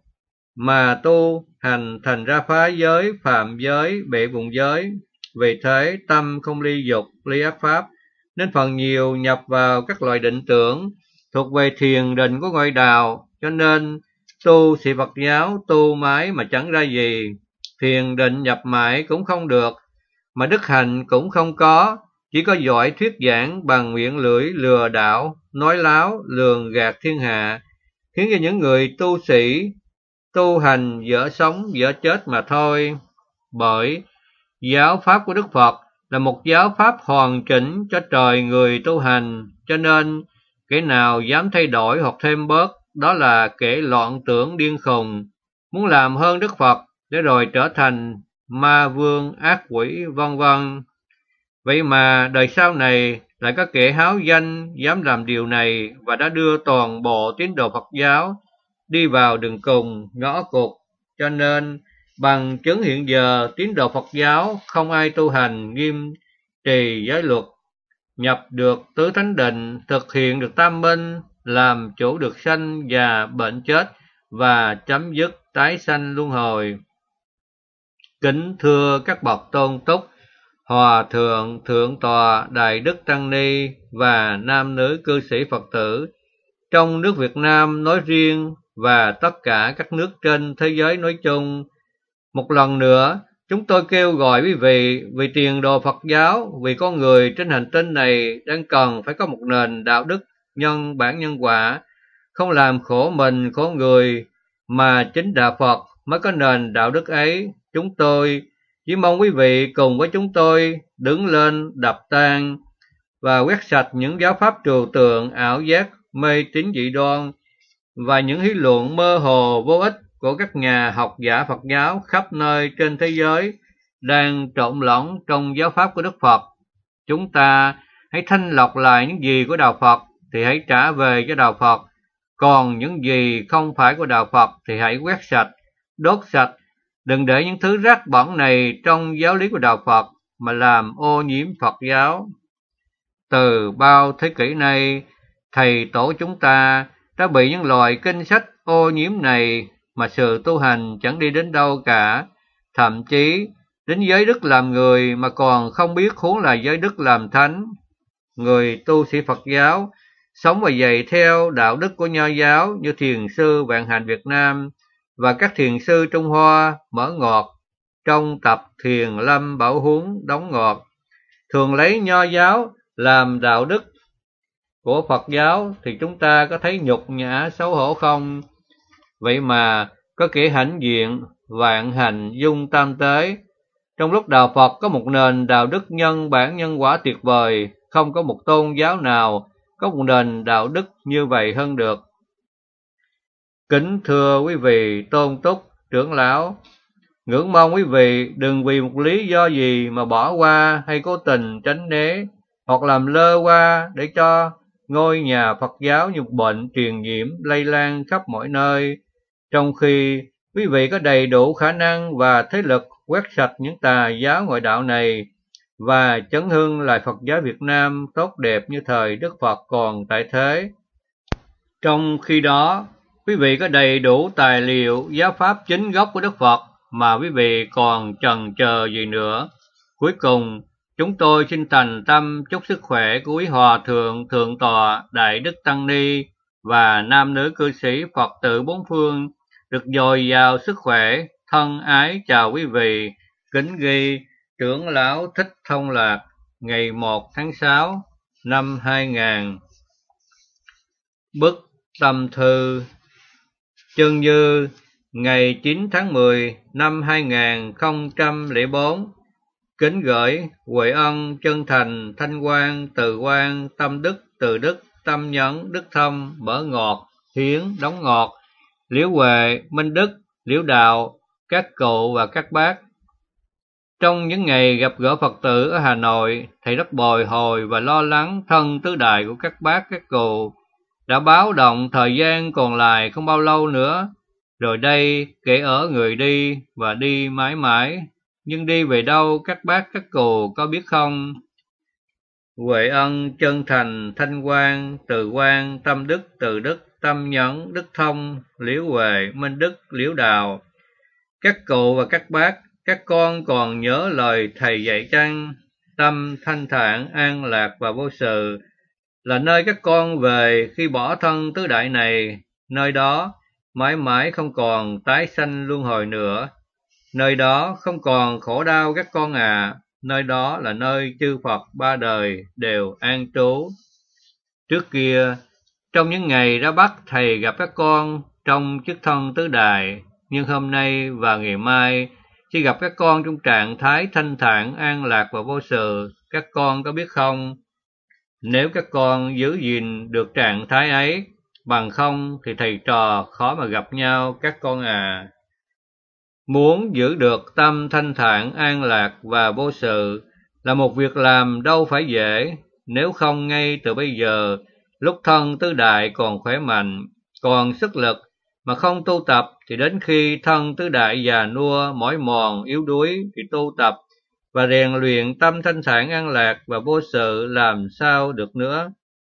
mà tu hành, thành ra phá giới, phạm giới, bệ bụng giới. Vì thế tâm không ly dục, ly ác pháp, nên phần nhiều nhập vào các loại định tưởng thuộc về thiền định của ngoại đạo. Cho nên tu sĩ Phật giáo tu mãi mà chẳng ra gì, thiền định nhập mãi cũng không được, mà đức hạnh cũng không có, chỉ có giỏi thuyết giảng bằng miệng lưỡi lừa đảo, nói láo, lường gạt thiên hạ, khiến cho những người tu sĩ tu hành dở sống dở chết mà thôi. Bởi giáo pháp của Đức Phật là một giáo pháp hoàn chỉnh cho trời người tu hành, cho nên kẻ nào dám thay đổi hoặc thêm bớt, đó là kẻ loạn tưởng điên khùng, muốn làm hơn Đức Phật để rồi trở thành ma vương ác quỷ vân vân. Vậy mà đời sau này lại có kẻ háo danh dám làm điều này, và đã đưa toàn bộ tín đồ Phật giáo đi vào đường cùng, ngõ cụt. Cho nên bằng chứng hiện giờ, tín đồ Phật giáo không ai tu hành nghiêm trì giới luật, nhập được tứ thánh định, thực hiện được tam minh, làm chủ được sanh già bệnh chết và chấm dứt tái sanh luân hồi. Kính thưa các bậc tôn túc, Hòa thượng, thượng tọa, đại đức tăng ni và nam nữ cư sĩ Phật tử trong nước Việt Nam nói riêng và tất cả các nước trên thế giới nói chung, một lần nữa chúng tôi kêu gọi quý vị, vì tiền đồ Phật giáo, vì con người trên hành tinh này đang cần phải có một nền đạo đức nhân bản nhân quả, không làm khổ mình khổ người, mà chính đạo Phật mới có nền đạo đức ấy. Chúng tôi chỉ mong quý vị cùng với chúng tôi đứng lên đập tan và quét sạch những giáo pháp trừu tượng, ảo giác, mê tín dị đoan và những lý luận mơ hồ vô ích của các nhà học giả Phật giáo khắp nơi trên thế giới đang trộn lẫn trong giáo pháp của Đức Phật. Chúng ta hãy thanh lọc lại những gì của đạo Phật thì hãy trả về cho đạo Phật, còn những gì không phải của đạo Phật thì hãy quét sạch, đốt sạch. Đừng để những thứ rác bẩn này trong giáo lý của đạo Phật mà làm ô nhiễm Phật giáo. Từ bao thế kỷ nay, thầy tổ chúng ta đã bị những loại kinh sách ô nhiễm này mà sự tu hành chẳng đi đến đâu cả. Thậm chí đến giới đức làm người mà còn không biết, huống là giới đức làm thánh. Người tu sĩ Phật giáo sống và dạy theo đạo đức của Nho giáo như thiền sư Vạn Hạnh Việt Nam và các thiền sư Trung Hoa mở ngọt trong tập Thiền Lâm Bảo Huấn đóng ngọt, thường lấy Nho giáo làm đạo đức của Phật giáo, thì chúng ta có thấy nhục nhã xấu hổ không? Vậy mà có kẻ hãnh diện vạn hành dung tam tế, trong lúc đạo Phật có một nền đạo đức nhân bản nhân quả tuyệt vời, không có một tôn giáo nào có một nền đạo đức như vậy hơn được. Kính thưa quý vị tôn túc, trưởng lão, ngưỡng mong quý vị đừng vì một lý do gì mà bỏ qua hay cố tình tránh né hoặc làm lơ qua, để cho ngôi nhà Phật giáo như một bệnh truyền nhiễm lây lan khắp mọi nơi, trong khi quý vị có đầy đủ khả năng và thế lực quét sạch những tà giáo ngoại đạo này và chấn hưng lại Phật giáo Việt Nam tốt đẹp như thời Đức Phật còn tại thế. Trong khi đó, quý vị có đầy đủ tài liệu giáo pháp chính gốc của Đức Phật mà quý vị còn chần chờ gì nữa. Cuối cùng, chúng tôi xin thành tâm chúc sức khỏe của quý Hòa thượng, thượng tọa, đại đức tăng ni và nam nữ cư sĩ Phật tử bốn phương được dồi dào sức khỏe. Thân ái chào quý vị. Kính ghi trưởng lão Thích Thông Lạc, ngày 1 tháng 6 năm 2000. Bức tâm thư. Chân như ngày 9 tháng 10 năm 2004, kính gửi Huệ Ân chân thành, Thanh Quan, Từ Quan, Tâm Đức, Từ Đức, Tâm Nhẫn, Đức Thông, Mở Ngọt, Hiến, Đóng Ngọt, Liễu Huệ, Minh Đức, Liễu Đạo, các cụ và các bác. Trong những ngày gặp gỡ Phật tử ở Hà Nội, thầy rất bồi hồi và lo lắng thân tứ đại của các bác các cụ đã báo động thời gian còn lại không bao lâu nữa. Rồi đây, kẻ ở người đi và đi mãi mãi, nhưng đi về đâu các bác các cụ có biết không? Huệ Ân chân thành, Thanh Quan, Từ Quan, Tâm Đức, Từ Đức, Tâm Nhẫn, Đức Thông, Liễu Huệ, Minh Đức, Liễu Đạo, các cụ và các bác, các con còn nhớ lời thầy dạy chăng? Tâm thanh thản, an lạc và vô sự là nơi các con về khi bỏ thân tứ đại này, nơi đó mãi mãi không còn tái sanh luân hồi nữa, nơi đó không còn khổ đau các con à, nơi đó là nơi chư Phật ba đời đều an trú. Trước kia, trong những ngày ra Bắc thầy gặp các con trong chức thân tứ đại, nhưng hôm nay và ngày mai khi gặp các con trong trạng thái thanh thản, an lạc và vô sự, các con có biết không? Nếu các con giữ gìn được trạng thái ấy, bằng không thì thầy trò khó mà gặp nhau các con à. Muốn giữ được tâm thanh thản, an lạc và vô sự là một việc làm đâu phải dễ, nếu không ngay từ bây giờ, lúc thân tứ đại còn khỏe mạnh, còn sức lực, mà không tu tập thì đến khi thân tứ đại già nua, mỏi mòn, yếu đuối thì tu tập và rèn luyện tâm thanh thản an lạc và vô sự làm sao được nữa.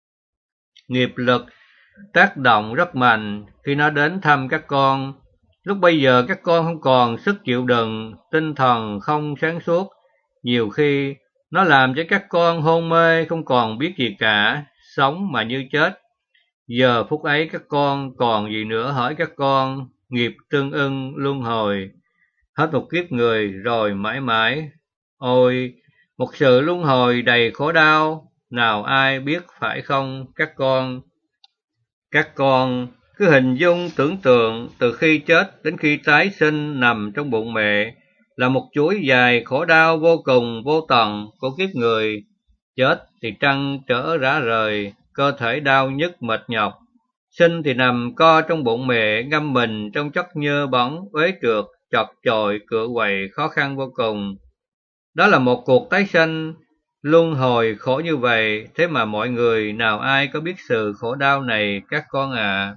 Nghiệp lực tác động rất mạnh khi nó đến thăm các con. Lúc bây giờ các con không còn sức chịu đựng, tinh thần không sáng suốt, nhiều khi nó làm cho các con hôn mê không còn biết gì cả, sống mà như chết. Giờ phút ấy các con còn gì nữa hỏi các con, nghiệp tương ưng luân hồi, hết một kiếp người rồi mãi mãi. Ôi, một sự luân hồi đầy khổ đau, nào ai biết phải không các con? Các con cứ hình dung tưởng tượng từ khi chết đến khi tái sinh nằm trong bụng mẹ là một chuỗi dài khổ đau vô cùng vô tận của kiếp người. Chết thì trăn trở rã rời, cơ thể đau nhức mệt nhọc. Sinh thì nằm co trong bụng mẹ, ngâm mình trong chất nhơ bẩn, uế trượt, chật chội, cựa quậy, khó khăn vô cùng. Đó là một cuộc tái sanh luân hồi khổ như vậy, thế mà mọi người nào ai có biết sự khổ đau này các con à.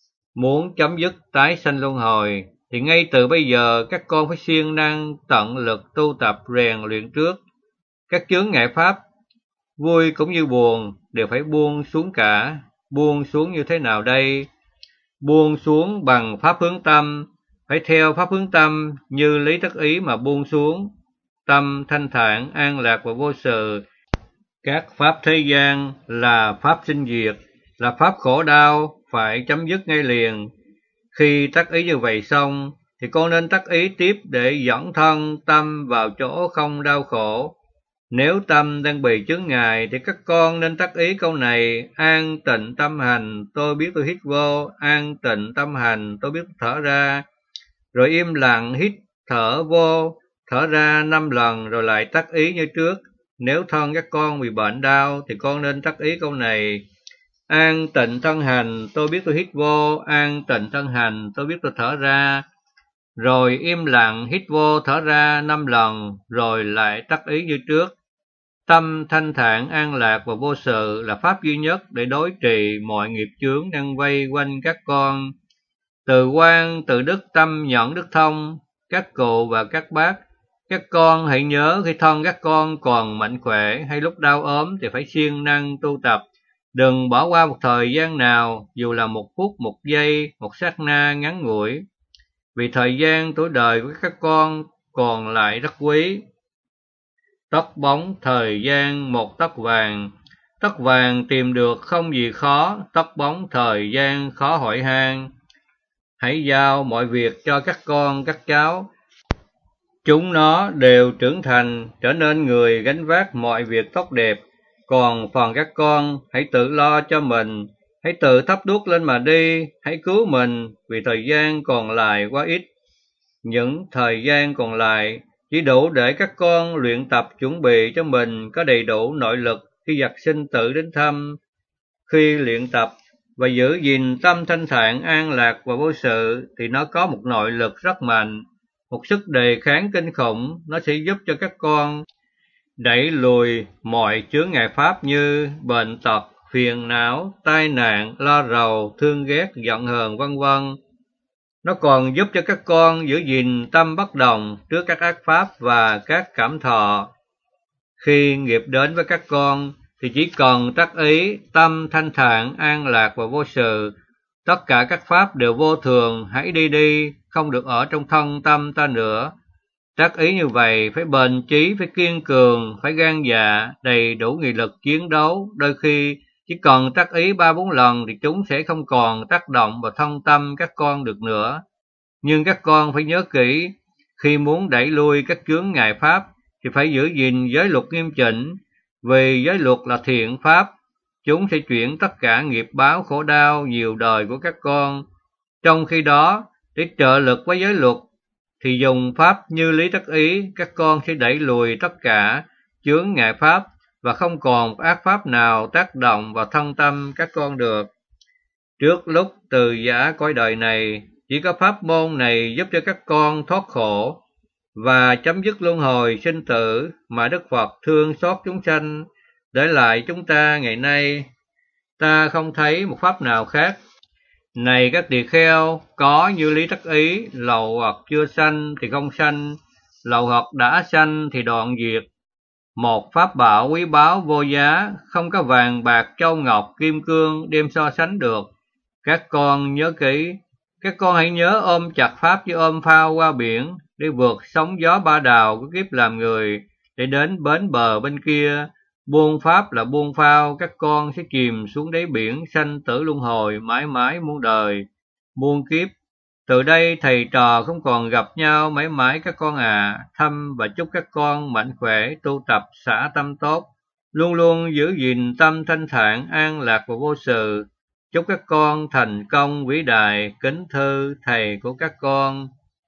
Muốn chấm dứt tái sanh luân hồi thì ngay từ bây giờ các con phải siêng năng tận lực tu tập rèn luyện trước. Các chướng ngại pháp, vui cũng như buồn, đều phải buông xuống cả. Buông xuống như thế nào đây? Buông xuống bằng pháp hướng tâm, phải theo pháp hướng tâm như lý tất ý mà buông xuống. Tâm thanh thản, an lạc và vô sự. Các pháp thế gian là pháp sinh diệt, là pháp khổ đau, phải chấm dứt ngay liền. Khi tác ý như vậy xong, thì con nên tác ý tiếp để dẫn thân tâm vào chỗ không đau khổ. Nếu tâm đang bị chướng ngại thì các con nên tác ý câu này: an tịnh tâm hành, tôi biết tôi hít vô, an tịnh tâm hành, tôi biết tôi thở ra. Rồi im lặng hít thở vô, thở ra 5 lần rồi lại tác ý như trước. Nếu thân các con bị bệnh đau thì con nên tác ý câu này: an tịnh thân hành, tôi biết tôi hít vô, an tịnh thân hành, tôi biết tôi thở ra. Rồi im lặng hít vô thở ra 5 lần rồi lại tác ý như trước. Tâm thanh thản an lạc và vô sự là pháp duy nhất để đối trị mọi nghiệp chướng đang vây quanh các con. Từ Quan, Từ Đức, Tâm Nhẫn, Đức Thông, các cụ và các bác, các con hãy nhớ khi thân các con còn mạnh khỏe hay lúc đau ốm thì phải siêng năng tu tập. Đừng bỏ qua một thời gian nào, dù là 1 phút, 1 giây, 1 sát na ngắn ngủi. Vì thời gian tuổi đời của các con còn lại rất quý. Tóc bóng thời gian một tóc vàng tìm được không gì khó, tóc bóng thời gian khó hỏi han. Hãy giao mọi việc cho các con các cháu, chúng nó đều trưởng thành, trở nên người gánh vác mọi việc tốt đẹp. Còn phần các con hãy tự lo cho mình, Hãy tự thắp đuốc lên mà đi, hãy cứu mình vì thời gian còn lại quá ít. Những thời gian còn lại chỉ đủ để các con luyện tập chuẩn bị cho mình có đầy đủ nội lực khi giặc sinh tử đến thăm. Khi luyện tập và giữ gìn tâm thanh thản an lạc và vô sự thì nó có một nội lực rất mạnh, một sức đề kháng kinh khủng. Nó sẽ giúp cho các con đẩy lùi mọi chướng ngại pháp như bệnh tật, phiền não, tai nạn, lo rầu, thương ghét, giận hờn vân vân. Nó còn giúp cho các con giữ gìn tâm bất động trước các ác pháp và các cảm thọ. Khi nghiệp đến với các con thì chỉ cần trắc ý, tâm thanh thản, an lạc và vô sự. Tất cả các pháp đều vô thường, hãy đi đi, không được ở trong thân tâm ta nữa. Trắc ý như vậy, phải bền chí, phải kiên cường, phải gan dạ, đầy đủ nghị lực chiến đấu. Đôi khi chỉ cần trắc ý 3-4 lần thì chúng sẽ không còn tác động vào thân tâm các con được nữa. Nhưng các con phải nhớ kỹ, khi muốn đẩy lui các chướng ngại pháp thì phải giữ gìn giới luật nghiêm chỉnh, vì giới luật là thiện pháp, chúng sẽ chuyển tất cả nghiệp báo khổ đau nhiều đời của các con. Trong khi đó, để trợ lực với giới luật thì dùng pháp như lý trắc ý, các con sẽ đẩy lùi tất cả chướng ngại pháp và không còn ác pháp nào tác động vào thân tâm các con được. Trước lúc từ giã cõi đời này, chỉ có pháp môn này giúp cho các con thoát khổ và chấm dứt luân hồi sinh tử mà Đức Phật thương xót chúng sanh để lại chúng ta ngày nay. Ta không thấy một pháp nào khác. Này các tỳ kheo, có như lý trắc ý, lậu hoặc chưa sanh thì không sanh, lậu hoặc đã sanh thì đoạn diệt. Một pháp bảo quý báu vô giá, không có vàng bạc châu ngọc kim cương đem so sánh được. Các con nhớ kỹ, các con hãy nhớ ôm chặt pháp như ôm phao qua biển, để vượt sóng gió ba đào của kiếp làm người, để đến bến bờ bên kia. Buông pháp là buông phao, các con sẽ chìm xuống đáy biển sanh tử luân hồi mãi mãi muôn đời, muôn kiếp. Từ đây thầy trò không còn gặp nhau mãi mãi các con à. Thăm và chúc các con mạnh khỏe, tu tập xả tâm tốt, luôn luôn giữ gìn tâm thanh thản, an lạc và vô sự. Chúc các con thành công vĩ đại. Kính thư thầy của các con.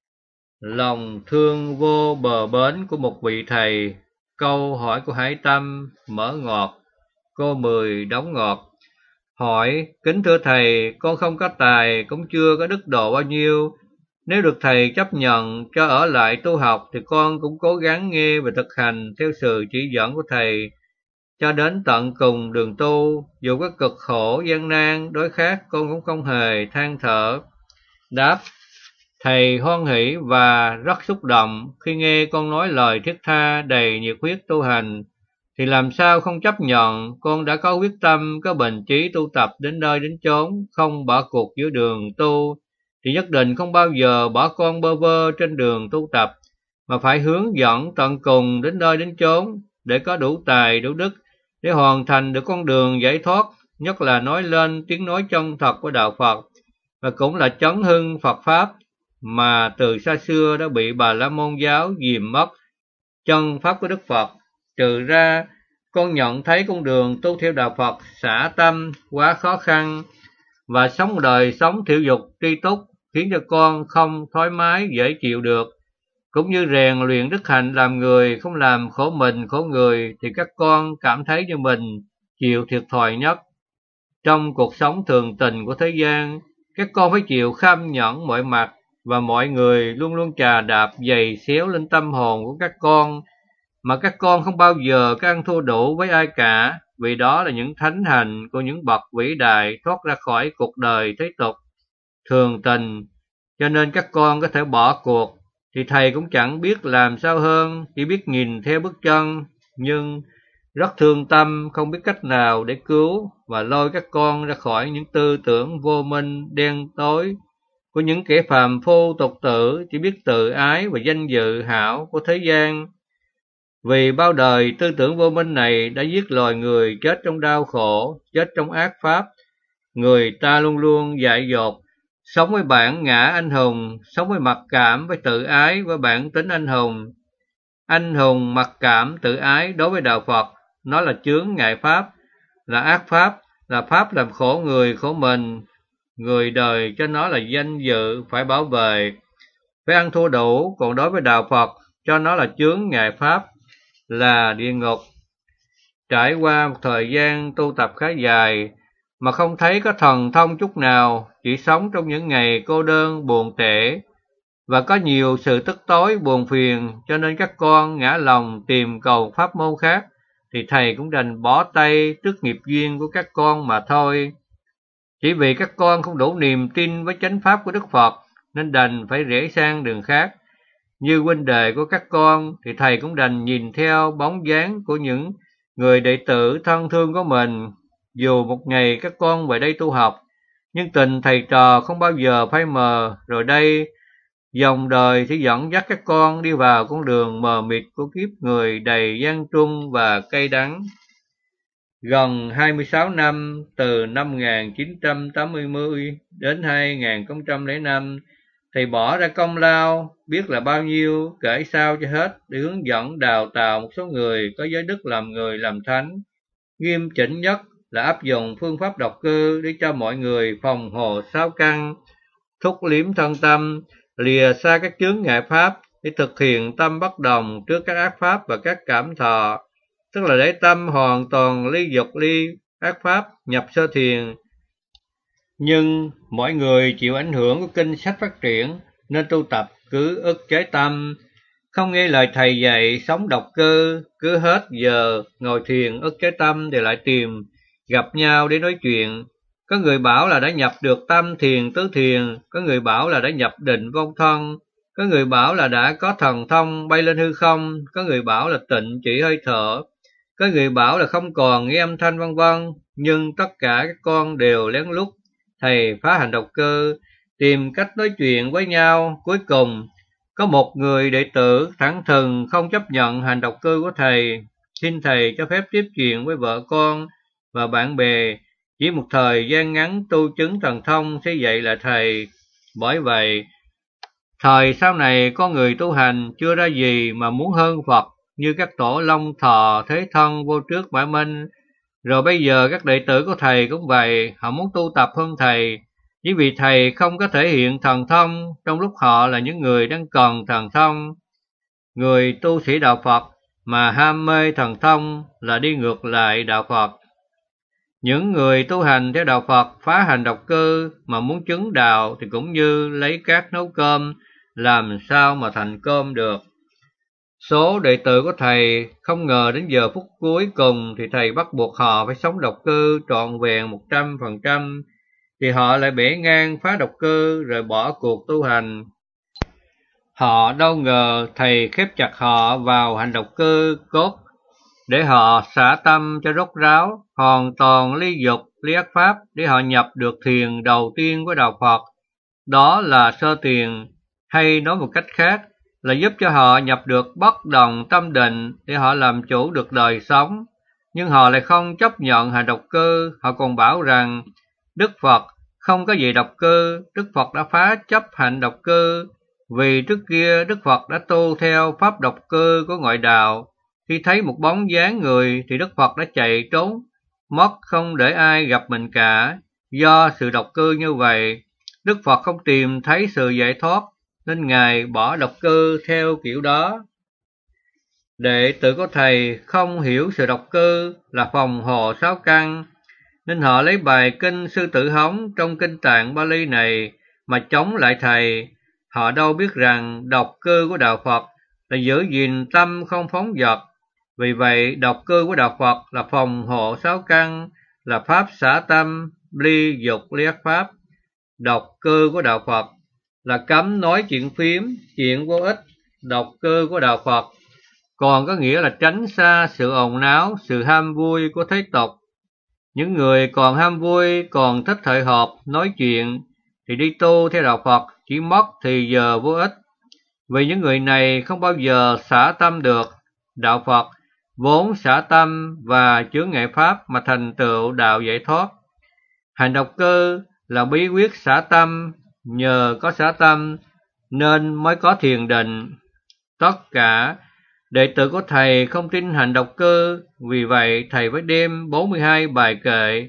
Lòng thương vô bờ bến của một vị thầy. Câu hỏi của Hải Tâm mở ngoặc. Cô 10 đóng ngoặc. Hỏi: kính thưa thầy, con không có tài, cũng chưa có đức độ bao nhiêu. Nếu được thầy chấp nhận cho ở lại tu học thì con cũng cố gắng nghe và thực hành theo sự chỉ dẫn của thầy cho đến tận cùng đường tu. Dù có cực khổ gian nan đối khát, con cũng không hề than thở. Đáp: thầy hoan hỷ và rất xúc động khi nghe con nói lời thiết tha đầy nhiệt huyết tu hành, thì làm sao không chấp nhận. Con đã có quyết tâm, có bền chí tu tập đến nơi đến chốn, không bỏ cuộc giữa đường tu, thì nhất định không bao giờ bỏ con bơ vơ trên đường tu tập, mà phải hướng dẫn tận cùng đến nơi đến chốn, để có đủ tài đủ đức để hoàn thành được con đường giải thoát, nhất là nói lên tiếng nói chân thật của đạo Phật, và cũng là chấn hưng Phật Pháp mà từ xa xưa đã bị Bà La Môn giáo dìm mất. Chân Pháp của Đức Phật. Trừ ra, con nhận thấy con đường tu theo đạo Phật xả tâm quá khó khăn, và sống đời sống thiểu dục tri túc khiến cho con không thoải mái dễ chịu được, cũng như rèn luyện đức hạnh làm người, không làm khổ mình khổ người, thì các con cảm thấy như mình chịu thiệt thòi nhất. Trong cuộc sống thường tình của thế gian, các con phải chịu kham nhẫn mọi mặt, và mọi người luôn luôn chà đạp giày xéo lên tâm hồn của các con, mà các con không bao giờ có ăn thua đủ với ai cả, vì đó là những thánh hạnh của những bậc vĩ đại thoát ra khỏi cuộc đời thế tục thường tình. Cho nên các con có thể bỏ cuộc, thì thầy cũng chẳng biết làm sao hơn, chỉ biết nhìn theo bước chân, nhưng rất thương tâm, không biết cách nào để cứu và lôi các con ra khỏi những tư tưởng vô minh đen tối của những kẻ phàm phu tục tử, chỉ biết tự ái và danh dự hão của thế gian. Vì bao đời tư tưởng vô minh này đã giết loài người chết trong đau khổ, chết trong ác pháp. Người ta luôn luôn dại dột, sống với bản ngã anh hùng, sống với mặc cảm, với tự ái, với bản tính anh hùng. Anh hùng, mặc cảm, tự ái đối với đạo Phật, nó là chướng ngại pháp, là ác pháp, là pháp làm khổ người khổ mình. Người đời cho nó là danh dự phải bảo vệ, phải ăn thua đủ, còn đối với đạo Phật cho nó là chướng ngại pháp, là địa ngục. Trải qua một thời gian tu tập khá dài mà không thấy có thần thông chút nào, chỉ sống trong những ngày cô đơn buồn tẻ và có nhiều sự tức tối buồn phiền, cho nên các con ngã lòng tìm cầu pháp môn khác, thì thầy cũng đành bỏ tay trước nghiệp duyên của các con mà thôi. Chỉ vì các con không đủ niềm tin với chánh pháp của Đức Phật nên đành phải rẽ sang đường khác. Như huynh đệ của các con thì thầy cũng đành nhìn theo bóng dáng của những người đệ tử thân thương của mình. Dù một ngày các con về đây tu học, nhưng tình thầy trò không bao giờ phai mờ, rồi đây dòng đời sẽ dẫn dắt các con đi vào con đường mờ mịt của kiếp người đầy gian truân và cay đắng. Gần 26 năm, từ năm 1980 đến 2005, thầy bỏ ra công lao, biết là bao nhiêu, kể sao cho hết, để hướng dẫn đào tạo một số người có giới đức làm người làm thánh. Nghiêm chỉnh nhất là áp dụng phương pháp độc cư để cho mọi người phòng hộ sáu căn, thúc liếm thân tâm, lìa xa các chướng ngại pháp để thực hiện tâm bất đồng trước các ác pháp và các cảm thọ, tức là để tâm hoàn toàn ly dục ly ác pháp, nhập sơ thiền. Nhưng mọi người chịu ảnh hưởng của kinh sách phát triển nên tu tập cứ ức chế tâm, không nghe lời thầy dạy sống độc cư, cứ hết giờ ngồi thiền ức chế tâm thì lại tìm gặp nhau để nói chuyện. Có người bảo là đã nhập được tam thiền tứ thiền, có người bảo là đã nhập định vong thân, có người bảo là đã có thần thông bay lên hư không, có người bảo là tịnh chỉ hơi thở, có người bảo là không còn nghe âm thanh vân vân. Nhưng tất cả các con đều lén lút thầy phá hành độc cư, tìm cách nói chuyện với nhau. Cuối cùng có một người đệ tử thẳng thừng không chấp nhận hành độc cư của thầy, xin thầy cho phép tiếp chuyện với vợ con và bạn bè. Chỉ một thời gian ngắn tu chứng thần thông sẽ dạy lại thầy. Bởi vậy, thời sau này có người tu hành chưa ra gì mà muốn hơn Phật, như các tổ Long Thọ, Thế Thân, Vô Trước, Bãi Minh. Rồi bây giờ các đệ tử của thầy cũng vậy, họ muốn tu tập hơn thầy, chỉ vì thầy không có thể hiện thần thông trong lúc họ là những người đang cần thần thông. Người tu sĩ đạo Phật mà ham mê thần thông là đi ngược lại đạo Phật. Những người tu hành theo đạo Phật phá hành độc cư mà muốn chứng đạo thì cũng như lấy cát nấu cơm, làm sao mà thành cơm được. Số đệ tử của thầy không ngờ đến giờ phút cuối cùng thì thầy bắt buộc họ phải sống độc cư trọn vẹn 100%, thì họ lại bẻ ngang phá độc cư rồi bỏ cuộc tu hành. Họ đâu ngờ thầy khép chặt họ vào hành độc cư cốt để họ xả tâm cho rốt ráo, hoàn toàn ly dục, ly ác pháp, để họ nhập được thiền đầu tiên của đạo Phật. Đó là sơ thiền, hay nói một cách khác là giúp cho họ nhập được bất đồng tâm định để họ làm chủ được đời sống. Nhưng họ lại không chấp nhận hành độc cư, họ còn bảo rằng Đức Phật không có gì độc cư, Đức Phật đã phá chấp hành độc cư, vì trước kia Đức Phật đã tu theo pháp độc cư của ngoại đạo. Khi thấy một bóng dáng người thì Đức Phật đã chạy trốn mất, không để ai gặp mình cả. Do sự độc cư như vậy, Đức Phật không tìm thấy sự giải thoát, nên Ngài bỏ độc cư theo kiểu đó. Đệ tử của thầy không hiểu sự độc cư là phòng hộ sáu căn, nên họ lấy bài kinh Sư Tử Hống trong kinh Tạng Bali này mà chống lại thầy. Họ đâu biết rằng độc cư của đạo Phật là giữ gìn tâm không phóng dật. Vì vậy, độc cư của đạo Phật là phòng hộ sáu căn, là pháp xả tâm, ly dục ly ác pháp. Độc cư của đạo Phật là cấm nói chuyện phiếm, chuyện vô ích. Độc cư của đạo Phật còn có nghĩa là tránh xa sự ồn náo, sự ham vui của thế tục. Những người còn ham vui, còn thích hội họp, nói chuyện thì đi tu theo đạo Phật chỉ mất thì giờ vô ích. Vì những người này không bao giờ xả tâm được. Đạo Phật vốn xả tâm và chướng ngại pháp mà thành tựu đạo giải thoát. Hành độc cư là bí quyết xả tâm, nhờ có xả tâm nên mới có thiền định. Tất cả đệ tử của thầy không tin hành độc cư, vì vậy thầy phải đem 42 bài kệ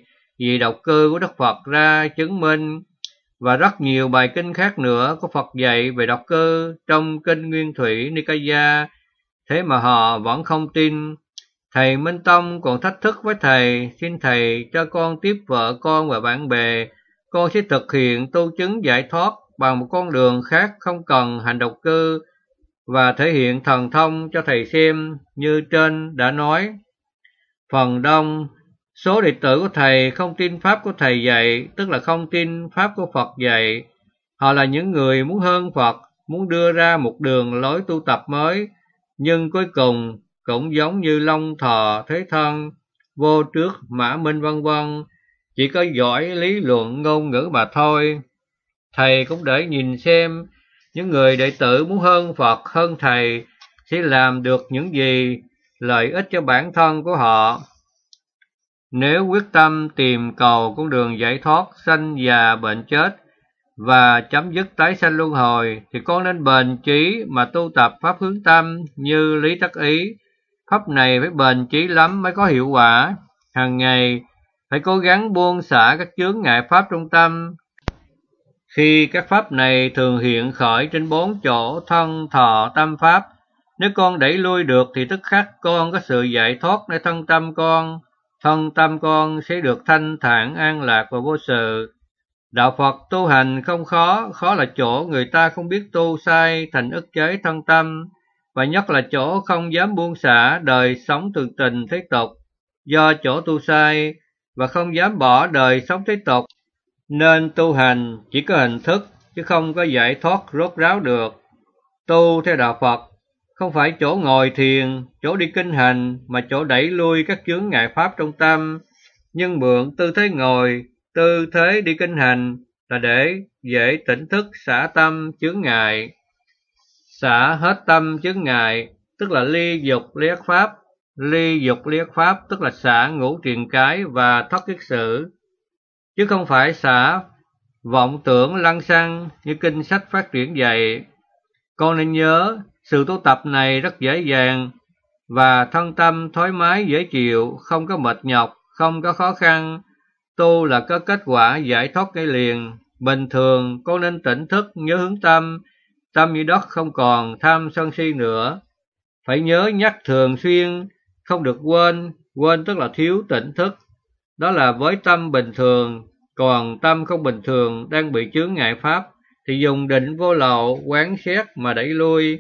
vị độc cư của Đức Phật ra chứng minh, và rất nhiều bài kinh khác nữa có Phật dạy về độc cư trong kinh Nguyên Thủy Nikaya, thế mà họ vẫn không tin. Thầy Minh Tông còn thách thức với thầy, xin thầy cho con tiếp vợ con và bạn bè, con sẽ thực hiện tu chứng giải thoát bằng một con đường khác không cần hành độc cư, và thể hiện thần thông cho thầy xem như trên đã nói. Phần đông số đệ tử của thầy không tin pháp của thầy dạy, tức là không tin pháp của Phật dạy. Họ là những người muốn hơn Phật, muốn đưa ra một đường lối tu tập mới, nhưng cuối cùng cũng giống như Long Thọ, Thế Thân, Vô Trước, Mã Minh vân vân, chỉ có giỏi lý luận ngôn ngữ mà thôi. Thầy cũng để nhìn xem những người đệ tử muốn hơn Phật, hơn thầy sẽ làm được những gì lợi ích cho bản thân của họ. Nếu quyết tâm tìm cầu con đường giải thoát sanh già bệnh chết và chấm dứt tái sanh luân hồi, thì con nên bền chí mà tu tập pháp hướng tâm như lý tắc ý. Pháp này phải bền chí lắm mới có hiệu quả. Hàng ngày phải cố gắng buông xả các chướng ngại pháp trong tâm. Khi các pháp này thường hiện khởi trên 4 chỗ thân, thọ, tâm pháp, nếu con đẩy lui được thì tức khắc con có sự giải thoát nơi thân tâm con. Thân tâm con sẽ được thanh thản, an lạc và vô sự. Đạo Phật tu hành không khó, khó là chỗ người ta không biết tu sai thành ức chế thân tâm, và nhất là chỗ không dám buông xả đời sống thường tình thế tục do chỗ tu sai, và không dám bỏ đời sống thế tục, nên tu hành chỉ có hình thức chứ không có giải thoát rốt ráo được. Tu theo đạo Phật không phải chỗ ngồi thiền, chỗ đi kinh hành, mà chỗ đẩy lui các chướng ngại pháp trong tâm, nhưng mượn tư thế ngồi, tư thế đi kinh hành là để dễ tỉnh thức xả tâm chướng ngại. Xả hết tâm chướng ngại tức là ly dục ly ác pháp. Ly dục ly ác pháp tức là xả ngũ triền cái và thất kiết sử, chứ không phải xả vọng tưởng lăng xăng như kinh sách phát triển dạy. Con nên nhớ, sự tu tập này rất dễ dàng và thân tâm thoải mái dễ chịu, không có mệt nhọc, không có khó khăn. Tu là có kết quả giải thoát ngay liền. Bình thường con nên tỉnh thức nhớ hướng tâm, tâm như đất không còn tham sân si nữa. Phải nhớ nhắc thường xuyên, không được quên, quên tức là thiếu tỉnh thức. Đó là với tâm bình thường, còn tâm không bình thường đang bị chướng ngại pháp thì dùng định vô lậu quán xét mà đẩy lui.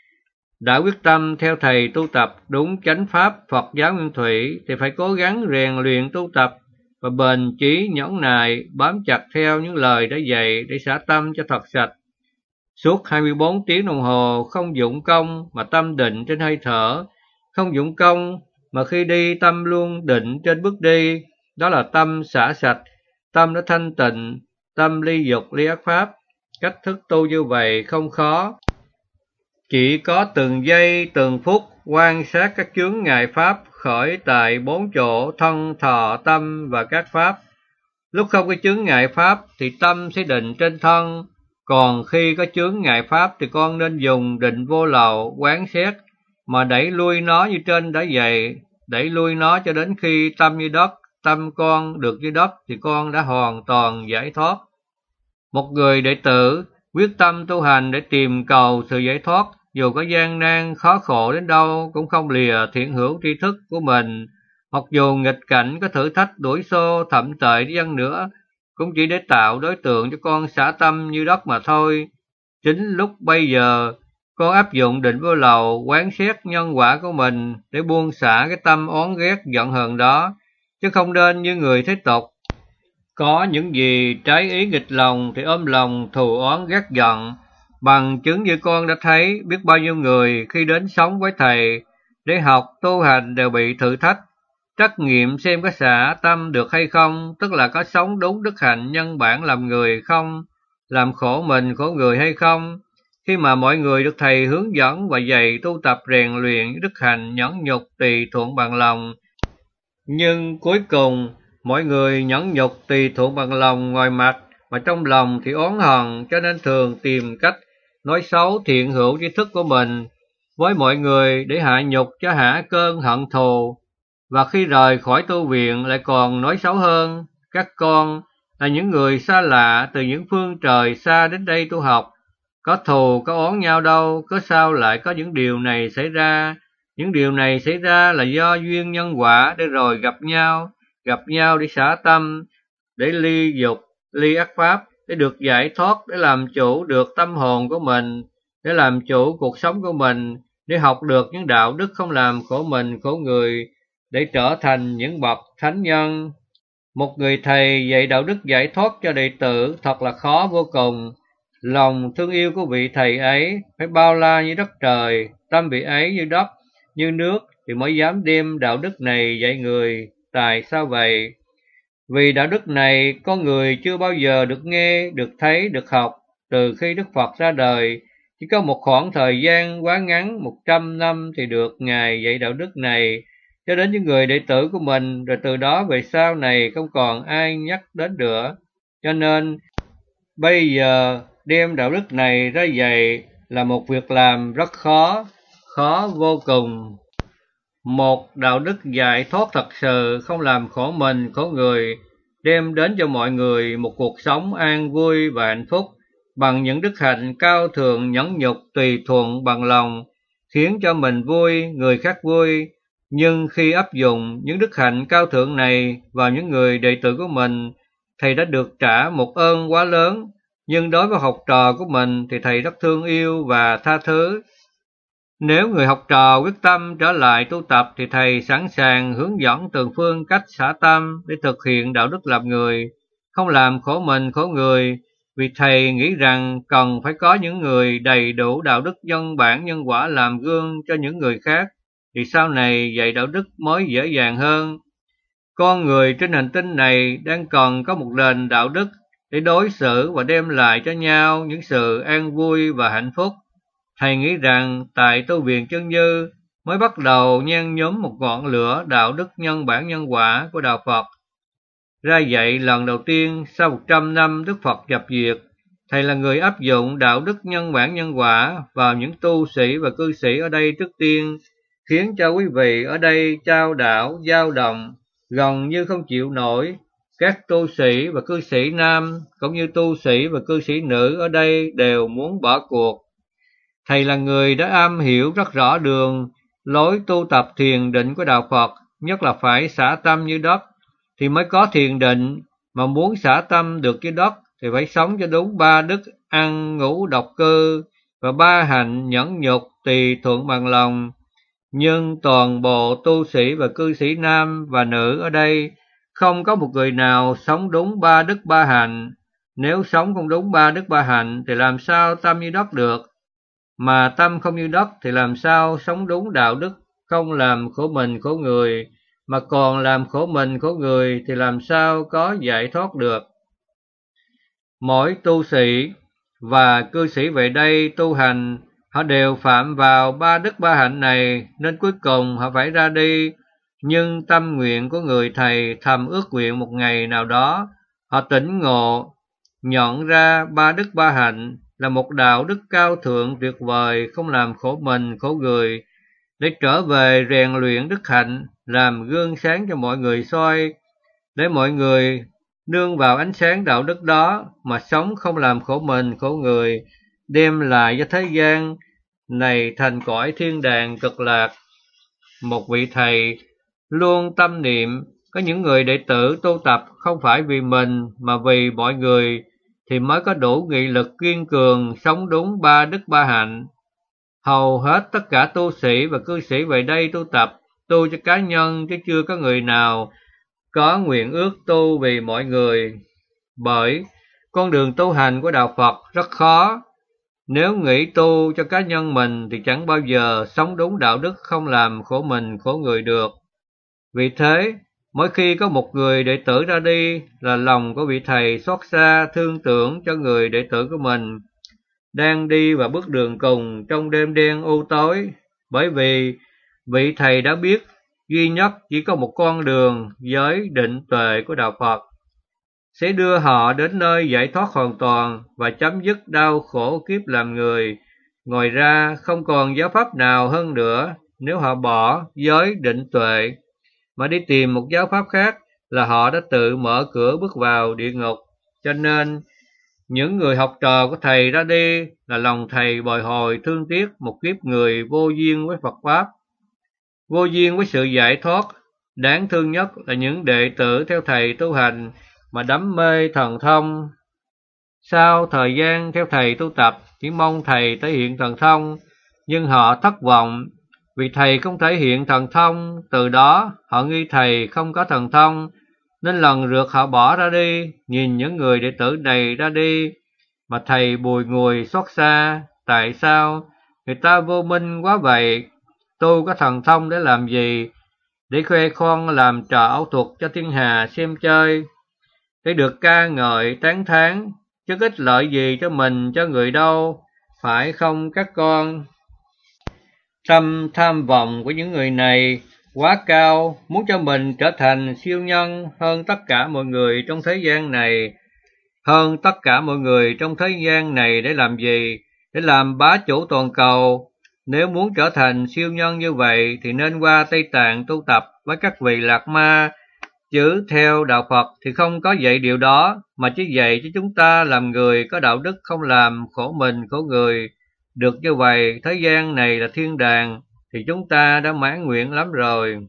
Đã quyết tâm theo thầy tu tập đúng chánh pháp Phật giáo Nguyên Thủy thì phải cố gắng rèn luyện tu tập và bền chí nhẫn nại, bám chặt theo những lời đã dạy để xả tâm cho thật sạch. Suốt 24 tiếng đồng hồ không dụng công mà tâm định trên hơi thở, không dụng công mà khi đi tâm luôn định trên bước đi, đó là tâm xả sạch, tâm đã thanh tịnh, tâm ly dục ly ác pháp. Cách thức tu như vậy không khó, chỉ có từng giây từng phút quan sát các chướng ngại pháp khởi tại 4 chỗ thân, thọ, tâm và các pháp. Lúc không có chướng ngại pháp thì tâm sẽ định trên thân, còn khi có chướng ngại pháp thì con nên dùng định vô lậu quán xét mà đẩy lui nó như trên đã dạy, đẩy lui nó cho đến khi tâm như đất, tâm con được như đất thì con đã hoàn toàn giải thoát. Một người đệ tử quyết tâm tu hành để tìm cầu sự giải thoát, dù có gian nan khó khổ đến đâu cũng không lìa thiện hữu tri thức của mình, hoặc dù nghịch cảnh có thử thách đuổi xô thậm tệ đi chăng nữa, cũng chỉ để tạo đối tượng cho con xả tâm như đất mà thôi. Chính lúc bây giờ con áp dụng định vô lậu quán xét nhân quả của mình để buông xả cái tâm oán ghét giận hờn đó, chứ không nên như người thế tục. Có những gì trái ý nghịch lòng thì ôm lòng thù oán ghét giận. Bằng chứng như con đã thấy, biết bao nhiêu người khi đến sống với thầy để học tu hành đều bị thử thách, trắc nghiệm xem có xả tâm được hay không, tức là có sống đúng đức hạnh nhân bản làm người không, làm khổ mình khổ người hay không. Khi mà mọi người được thầy hướng dẫn và dạy tu tập rèn luyện đức hạnh nhẫn nhục tùy thuận bằng lòng, nhưng cuối cùng mọi người nhẫn nhục tùy thuận bằng lòng ngoài mặt, mà trong lòng thì oán hận, cho nên thường tìm cách nói xấu thiện hữu tri thức của mình với mọi người để hạ nhục cho hả cơn hận thù, và khi rời khỏi tu viện lại còn nói xấu hơn. các con là những người xa lạ từ những phương trời xa đến đây tu học. Có thù có oán nhau đâu, cớ sao lại có những điều này xảy ra? Những điều này xảy ra là do duyên nhân quả, để rồi gặp nhau để xả tâm, để ly dục, ly ác pháp, để được giải thoát, để làm chủ được tâm hồn của mình, để làm chủ cuộc sống của mình, để học được những đạo đức không làm khổ mình khổ người, để trở thành những bậc thánh nhân. Một người thầy dạy đạo đức giải thoát cho đệ tử thật là khó vô cùng. Lòng thương yêu của vị thầy ấy phải bao la như đất trời, tâm vị ấy như đất, như nước, thì mới dám đem đạo đức này dạy người. Tại sao vậy? Vì đạo đức này con người chưa bao giờ được nghe, được thấy, được học. Từ khi Đức Phật ra đời, chỉ có một khoảng thời gian quá ngắn 100 năm thì được Ngài dạy đạo đức này cho đến những người đệ tử của mình, rồi từ đó về sau này không còn ai nhắc đến nữa. Cho nên bây giờ đem đạo đức này ra dạy là một việc làm rất khó, khó vô cùng. Một đạo đức giải thoát thật sự không làm khổ mình khổ người, đem đến cho mọi người một cuộc sống an vui và hạnh phúc bằng những đức hạnh cao thượng, nhẫn nhục, tùy thuận, bằng lòng, khiến cho mình vui, người khác vui. Nhưng khi áp dụng những đức hạnh cao thượng này vào những người đệ tử của mình, thầy đã được trả một ơn quá lớn. Nhưng đối với học trò của mình thì thầy rất thương yêu và tha thứ. Nếu người học trò quyết tâm trở lại tu tập thì thầy sẵn sàng hướng dẫn từng phương cách xả tâm để thực hiện đạo đức làm người, không làm khổ mình khổ người, vì thầy nghĩ rằng cần phải có những người đầy đủ đạo đức nhân bản nhân quả làm gương cho những người khác, thì sau này dạy đạo đức mới dễ dàng hơn. Con người trên hành tinh này đang cần có một nền đạo đức để đối xử và đem lại cho nhau những sự an vui và hạnh phúc. Thầy nghĩ rằng tại tu viện Chân Như mới bắt đầu nhen nhóm một ngọn lửa đạo đức nhân bản nhân quả của đạo Phật. Ra dạy lần đầu tiên sau 100 năm Đức Phật nhập diệt, thầy là người áp dụng đạo đức nhân bản nhân quả vào những tu sĩ và cư sĩ ở đây trước tiên, khiến cho quý vị ở đây chao đảo, dao động, gần như không chịu nổi. Các tu sĩ và cư sĩ nam cũng như tu sĩ và cư sĩ nữ ở đây đều muốn bỏ cuộc. Thầy là người đã am hiểu rất rõ đường lối tu tập thiền định của đạo Phật, nhất là phải xả tâm như đất thì mới có thiền định, mà muốn xả tâm được như đất thì phải sống cho đúng 3 đức ăn ngủ độc cư và 3 hạnh nhẫn nhục tùy thuận bằng lòng. Nhưng toàn bộ tu sĩ và cư sĩ nam và nữ ở đây không có một người nào sống đúng 3 đức 3 hạnh. Nếu sống không đúng 3 đức 3 hạnh thì làm sao tâm như đất được? Mà tâm không như đất thì làm sao sống đúng đạo đức, không làm khổ mình khổ người, mà còn làm khổ mình khổ người thì làm sao có giải thoát được. Mỗi tu sĩ và cư sĩ về đây tu hành, họ đều phạm vào 3 đức 3 hạnh này, nên cuối cùng họ phải ra đi. Nhưng tâm nguyện của người thầy thầm ước nguyện một ngày nào đó họ tỉnh ngộ, nhận ra 3 đức 3 hạnh là một đạo đức cao thượng tuyệt vời, không làm khổ mình khổ người, để trở về rèn luyện đức hạnh, làm gương sáng cho mọi người soi, để mọi người nương vào ánh sáng đạo đức đó mà sống không làm khổ mình khổ người, đem lại cho thế gian này thành cõi thiên đàng cực lạc. Một vị thầy luôn tâm niệm có những người đệ tử tu tập không phải vì mình mà vì mọi người, thì mới có đủ nghị lực kiên cường sống đúng 3 đức 3 hạnh. Hầu hết tất cả tu sĩ và cư sĩ về đây tu tập, tu cho cá nhân chứ chưa có người nào có nguyện ước tu vì mọi người. Bởi con đường tu hành của đạo Phật rất khó. Nếu nghĩ tu cho cá nhân mình thì chẳng bao giờ sống đúng đạo đức, không làm khổ mình khổ người được. Vì thế, mỗi khi có một người đệ tử ra đi là lòng của vị thầy xót xa thương tưởng cho người đệ tử của mình đang đi vào bước đường cùng trong đêm đen u tối, bởi vì vị thầy đã biết duy nhất chỉ có một con đường giới định tuệ của đạo Phật sẽ đưa họ đến nơi giải thoát hoàn toàn và chấm dứt đau khổ kiếp làm người. Ngoài ra không còn giáo pháp nào hơn nữa. Nếu họ bỏ giới định tuệ mà đi tìm một giáo pháp khác là họ đã tự mở cửa bước vào địa ngục. Cho nên, những người học trò của thầy ra đi là lòng thầy bồi hồi thương tiếc một kiếp người vô duyên với Phật Pháp, vô duyên với sự giải thoát. Đáng thương nhất là những đệ tử theo thầy tu hành mà đắm mê thần thông. Sau thời gian theo thầy tu tập, chỉ mong thầy thể hiện thần thông, nhưng họ thất vọng vì thầy không thể hiện thần thông. Từ đó họ nghi thầy không có thần thông, nên lần lượt họ bỏ ra đi. Nhìn những người đệ tử này ra đi mà thầy bùi ngùi xót xa. Tại sao người ta vô minh quá vậy? Tu có thần thông để làm gì? Để khoe khoang làm trò ảo thuật cho thiên hà xem chơi, để được ca ngợi tán thán, chứ ích lợi gì cho mình cho người đâu, phải không các con? Tâm tham vọng của những người này quá cao, muốn cho mình trở thành siêu nhân hơn tất cả mọi người trong thế gian này. Hơn tất cả mọi người trong thế gian này để làm gì? Để làm bá chủ toàn cầu. Nếu muốn trở thành siêu nhân như vậy thì nên qua Tây Tạng tu tập với các vị Lạc Ma, chứ theo đạo Phật thì không có dạy điều đó, mà chỉ dạy cho chúng ta làm người có đạo đức, không làm khổ mình khổ người. Được như vậy, thế gian này là thiên đàng, thì chúng ta đã mãn nguyện lắm rồi.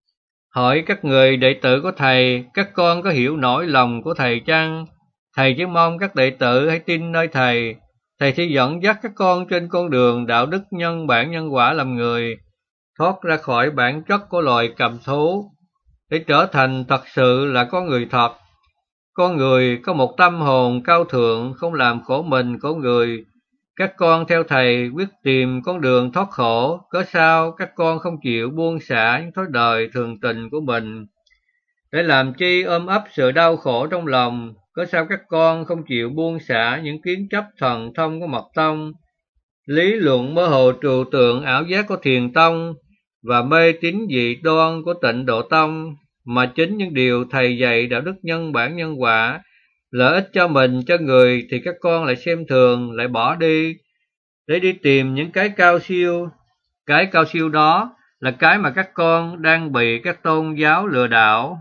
Hỏi các người đệ tử của thầy, các con có hiểu nỗi lòng của thầy chăng? Thầy chỉ mong các đệ tử hãy tin nơi thầy. Thầy sẽ dẫn dắt các con trên con đường đạo đức nhân bản nhân quả làm người, thoát ra khỏi bản chất của loài cầm thú, để trở thành thật sự là con người thật. Con người có một tâm hồn cao thượng, không làm khổ mình khổ người. Các con theo thầy quyết tìm con đường thoát khổ, cớ sao các con không chịu buông xả những thói đời thường tình của mình? Để làm chi ôm ấp sự đau khổ trong lòng? Cớ sao các con không chịu buông xả những kiến chấp thần thông của mật tông, lý luận mơ hồ trừu tượng ảo giác của thiền tông, và mê tín dị đoan của Tịnh Độ tông? Mà chính những điều thầy dạy đạo đức nhân bản nhân quả, lợi ích cho mình cho người, thì các con lại xem thường, lại bỏ đi, để đi tìm những cái cao siêu. Cái cao siêu đó là cái mà các con đang bị các tôn giáo lừa đảo.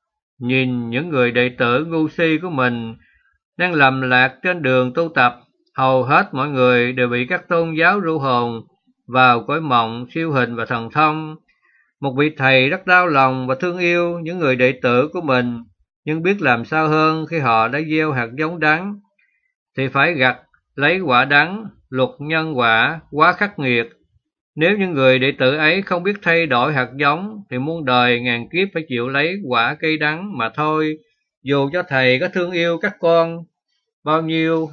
Nhìn những người đệ tử ngu si của mình đang lầm lạc trên đường tu tập, hầu hết mọi người đều bị các tôn giáo ru hồn vào cõi mộng siêu hình và thần thông. Một vị thầy rất đau lòng và thương yêu những người đệ tử của mình, nhưng biết làm sao hơn khi họ đã gieo hạt giống đắng, thì phải gặt lấy quả đắng. Luật nhân quả quá khắc nghiệt. Nếu những người đệ tử ấy không biết thay đổi hạt giống, thì muôn đời ngàn kiếp phải chịu lấy quả cây đắng mà thôi. Dù cho thầy có thương yêu các con bao nhiêu,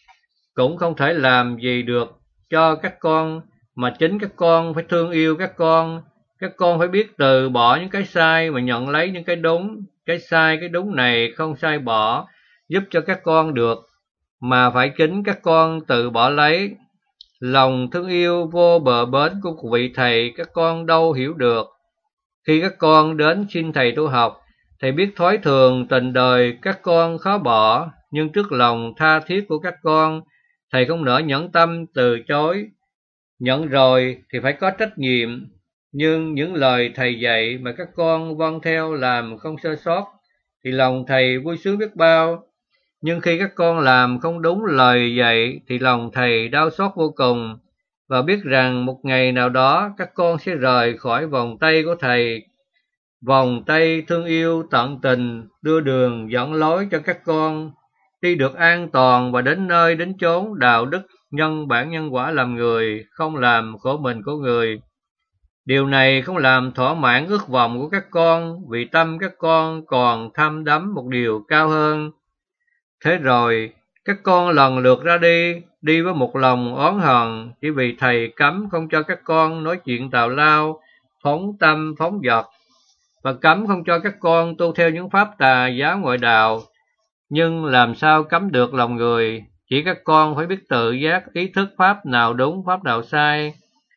cũng không thể làm gì được cho các con, mà chính các con phải thương yêu các con. Các con phải biết từ bỏ những cái sai mà nhận lấy những cái đúng. Cái sai cái đúng này không sai bỏ giúp cho các con được, mà phải chính các con tự bỏ lấy. Lòng thương yêu vô bờ bến của vị thầy các con đâu hiểu được. Khi các con đến xin thầy tu học, thầy biết thói thường tình đời các con khó bỏ, nhưng trước lòng tha thiết của các con, thầy không nỡ nhẫn tâm từ chối. Nhận rồi thì phải có trách nhiệm, nhưng những lời thầy dạy mà các con vâng theo làm không sơ sót, thì lòng thầy vui sướng biết bao. Nhưng khi các con làm không đúng lời dạy, thì lòng thầy đau xót vô cùng, và biết rằng một ngày nào đó các con sẽ rời khỏi vòng tay của thầy, vòng tay thương yêu tận tình, đưa đường dẫn lối cho các con đi được an toàn và đến nơi đến chốn đạo đức nhân bản nhân quả làm người, không làm khổ mình của người. Điều này không làm thỏa mãn ước vọng của các con, vì tâm các con còn thăm đắm một điều cao hơn. Thế rồi các con lần lượt ra đi, đi với một lòng oán hận, chỉ vì thầy cấm không cho các con nói chuyện tào lao, phóng tâm phóng dật, và cấm không cho các con tu theo những pháp tà giáo ngoại đạo. Nhưng làm sao cấm được lòng người? Chỉ các con phải biết tự giác ý thức pháp nào đúng, pháp nào sai.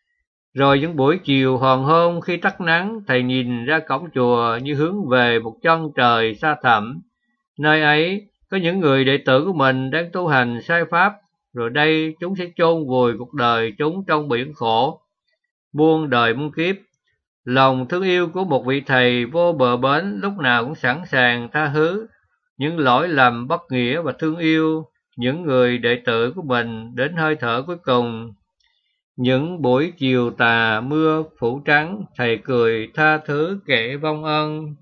Rồi những buổi chiều hoàng hôn khi tắt nắng, thầy nhìn ra cổng chùa như hướng về một chân trời xa thẳm. Nơi ấy có những người đệ tử của mình đang tu hành sai pháp, rồi đây chúng sẽ chôn vùi cuộc đời chúng trong biển khổ, muôn đời muôn kiếp. Lòng thương yêu của một vị thầy vô bờ bến lúc nào cũng sẵn sàng tha thứ những lỗi lầm bất nghĩa và thương yêu những người đệ tử của mình đến hơi thở cuối cùng. Những buổi chiều tà mưa phủ trắng, thầy cười tha thứ kẻ vong ân,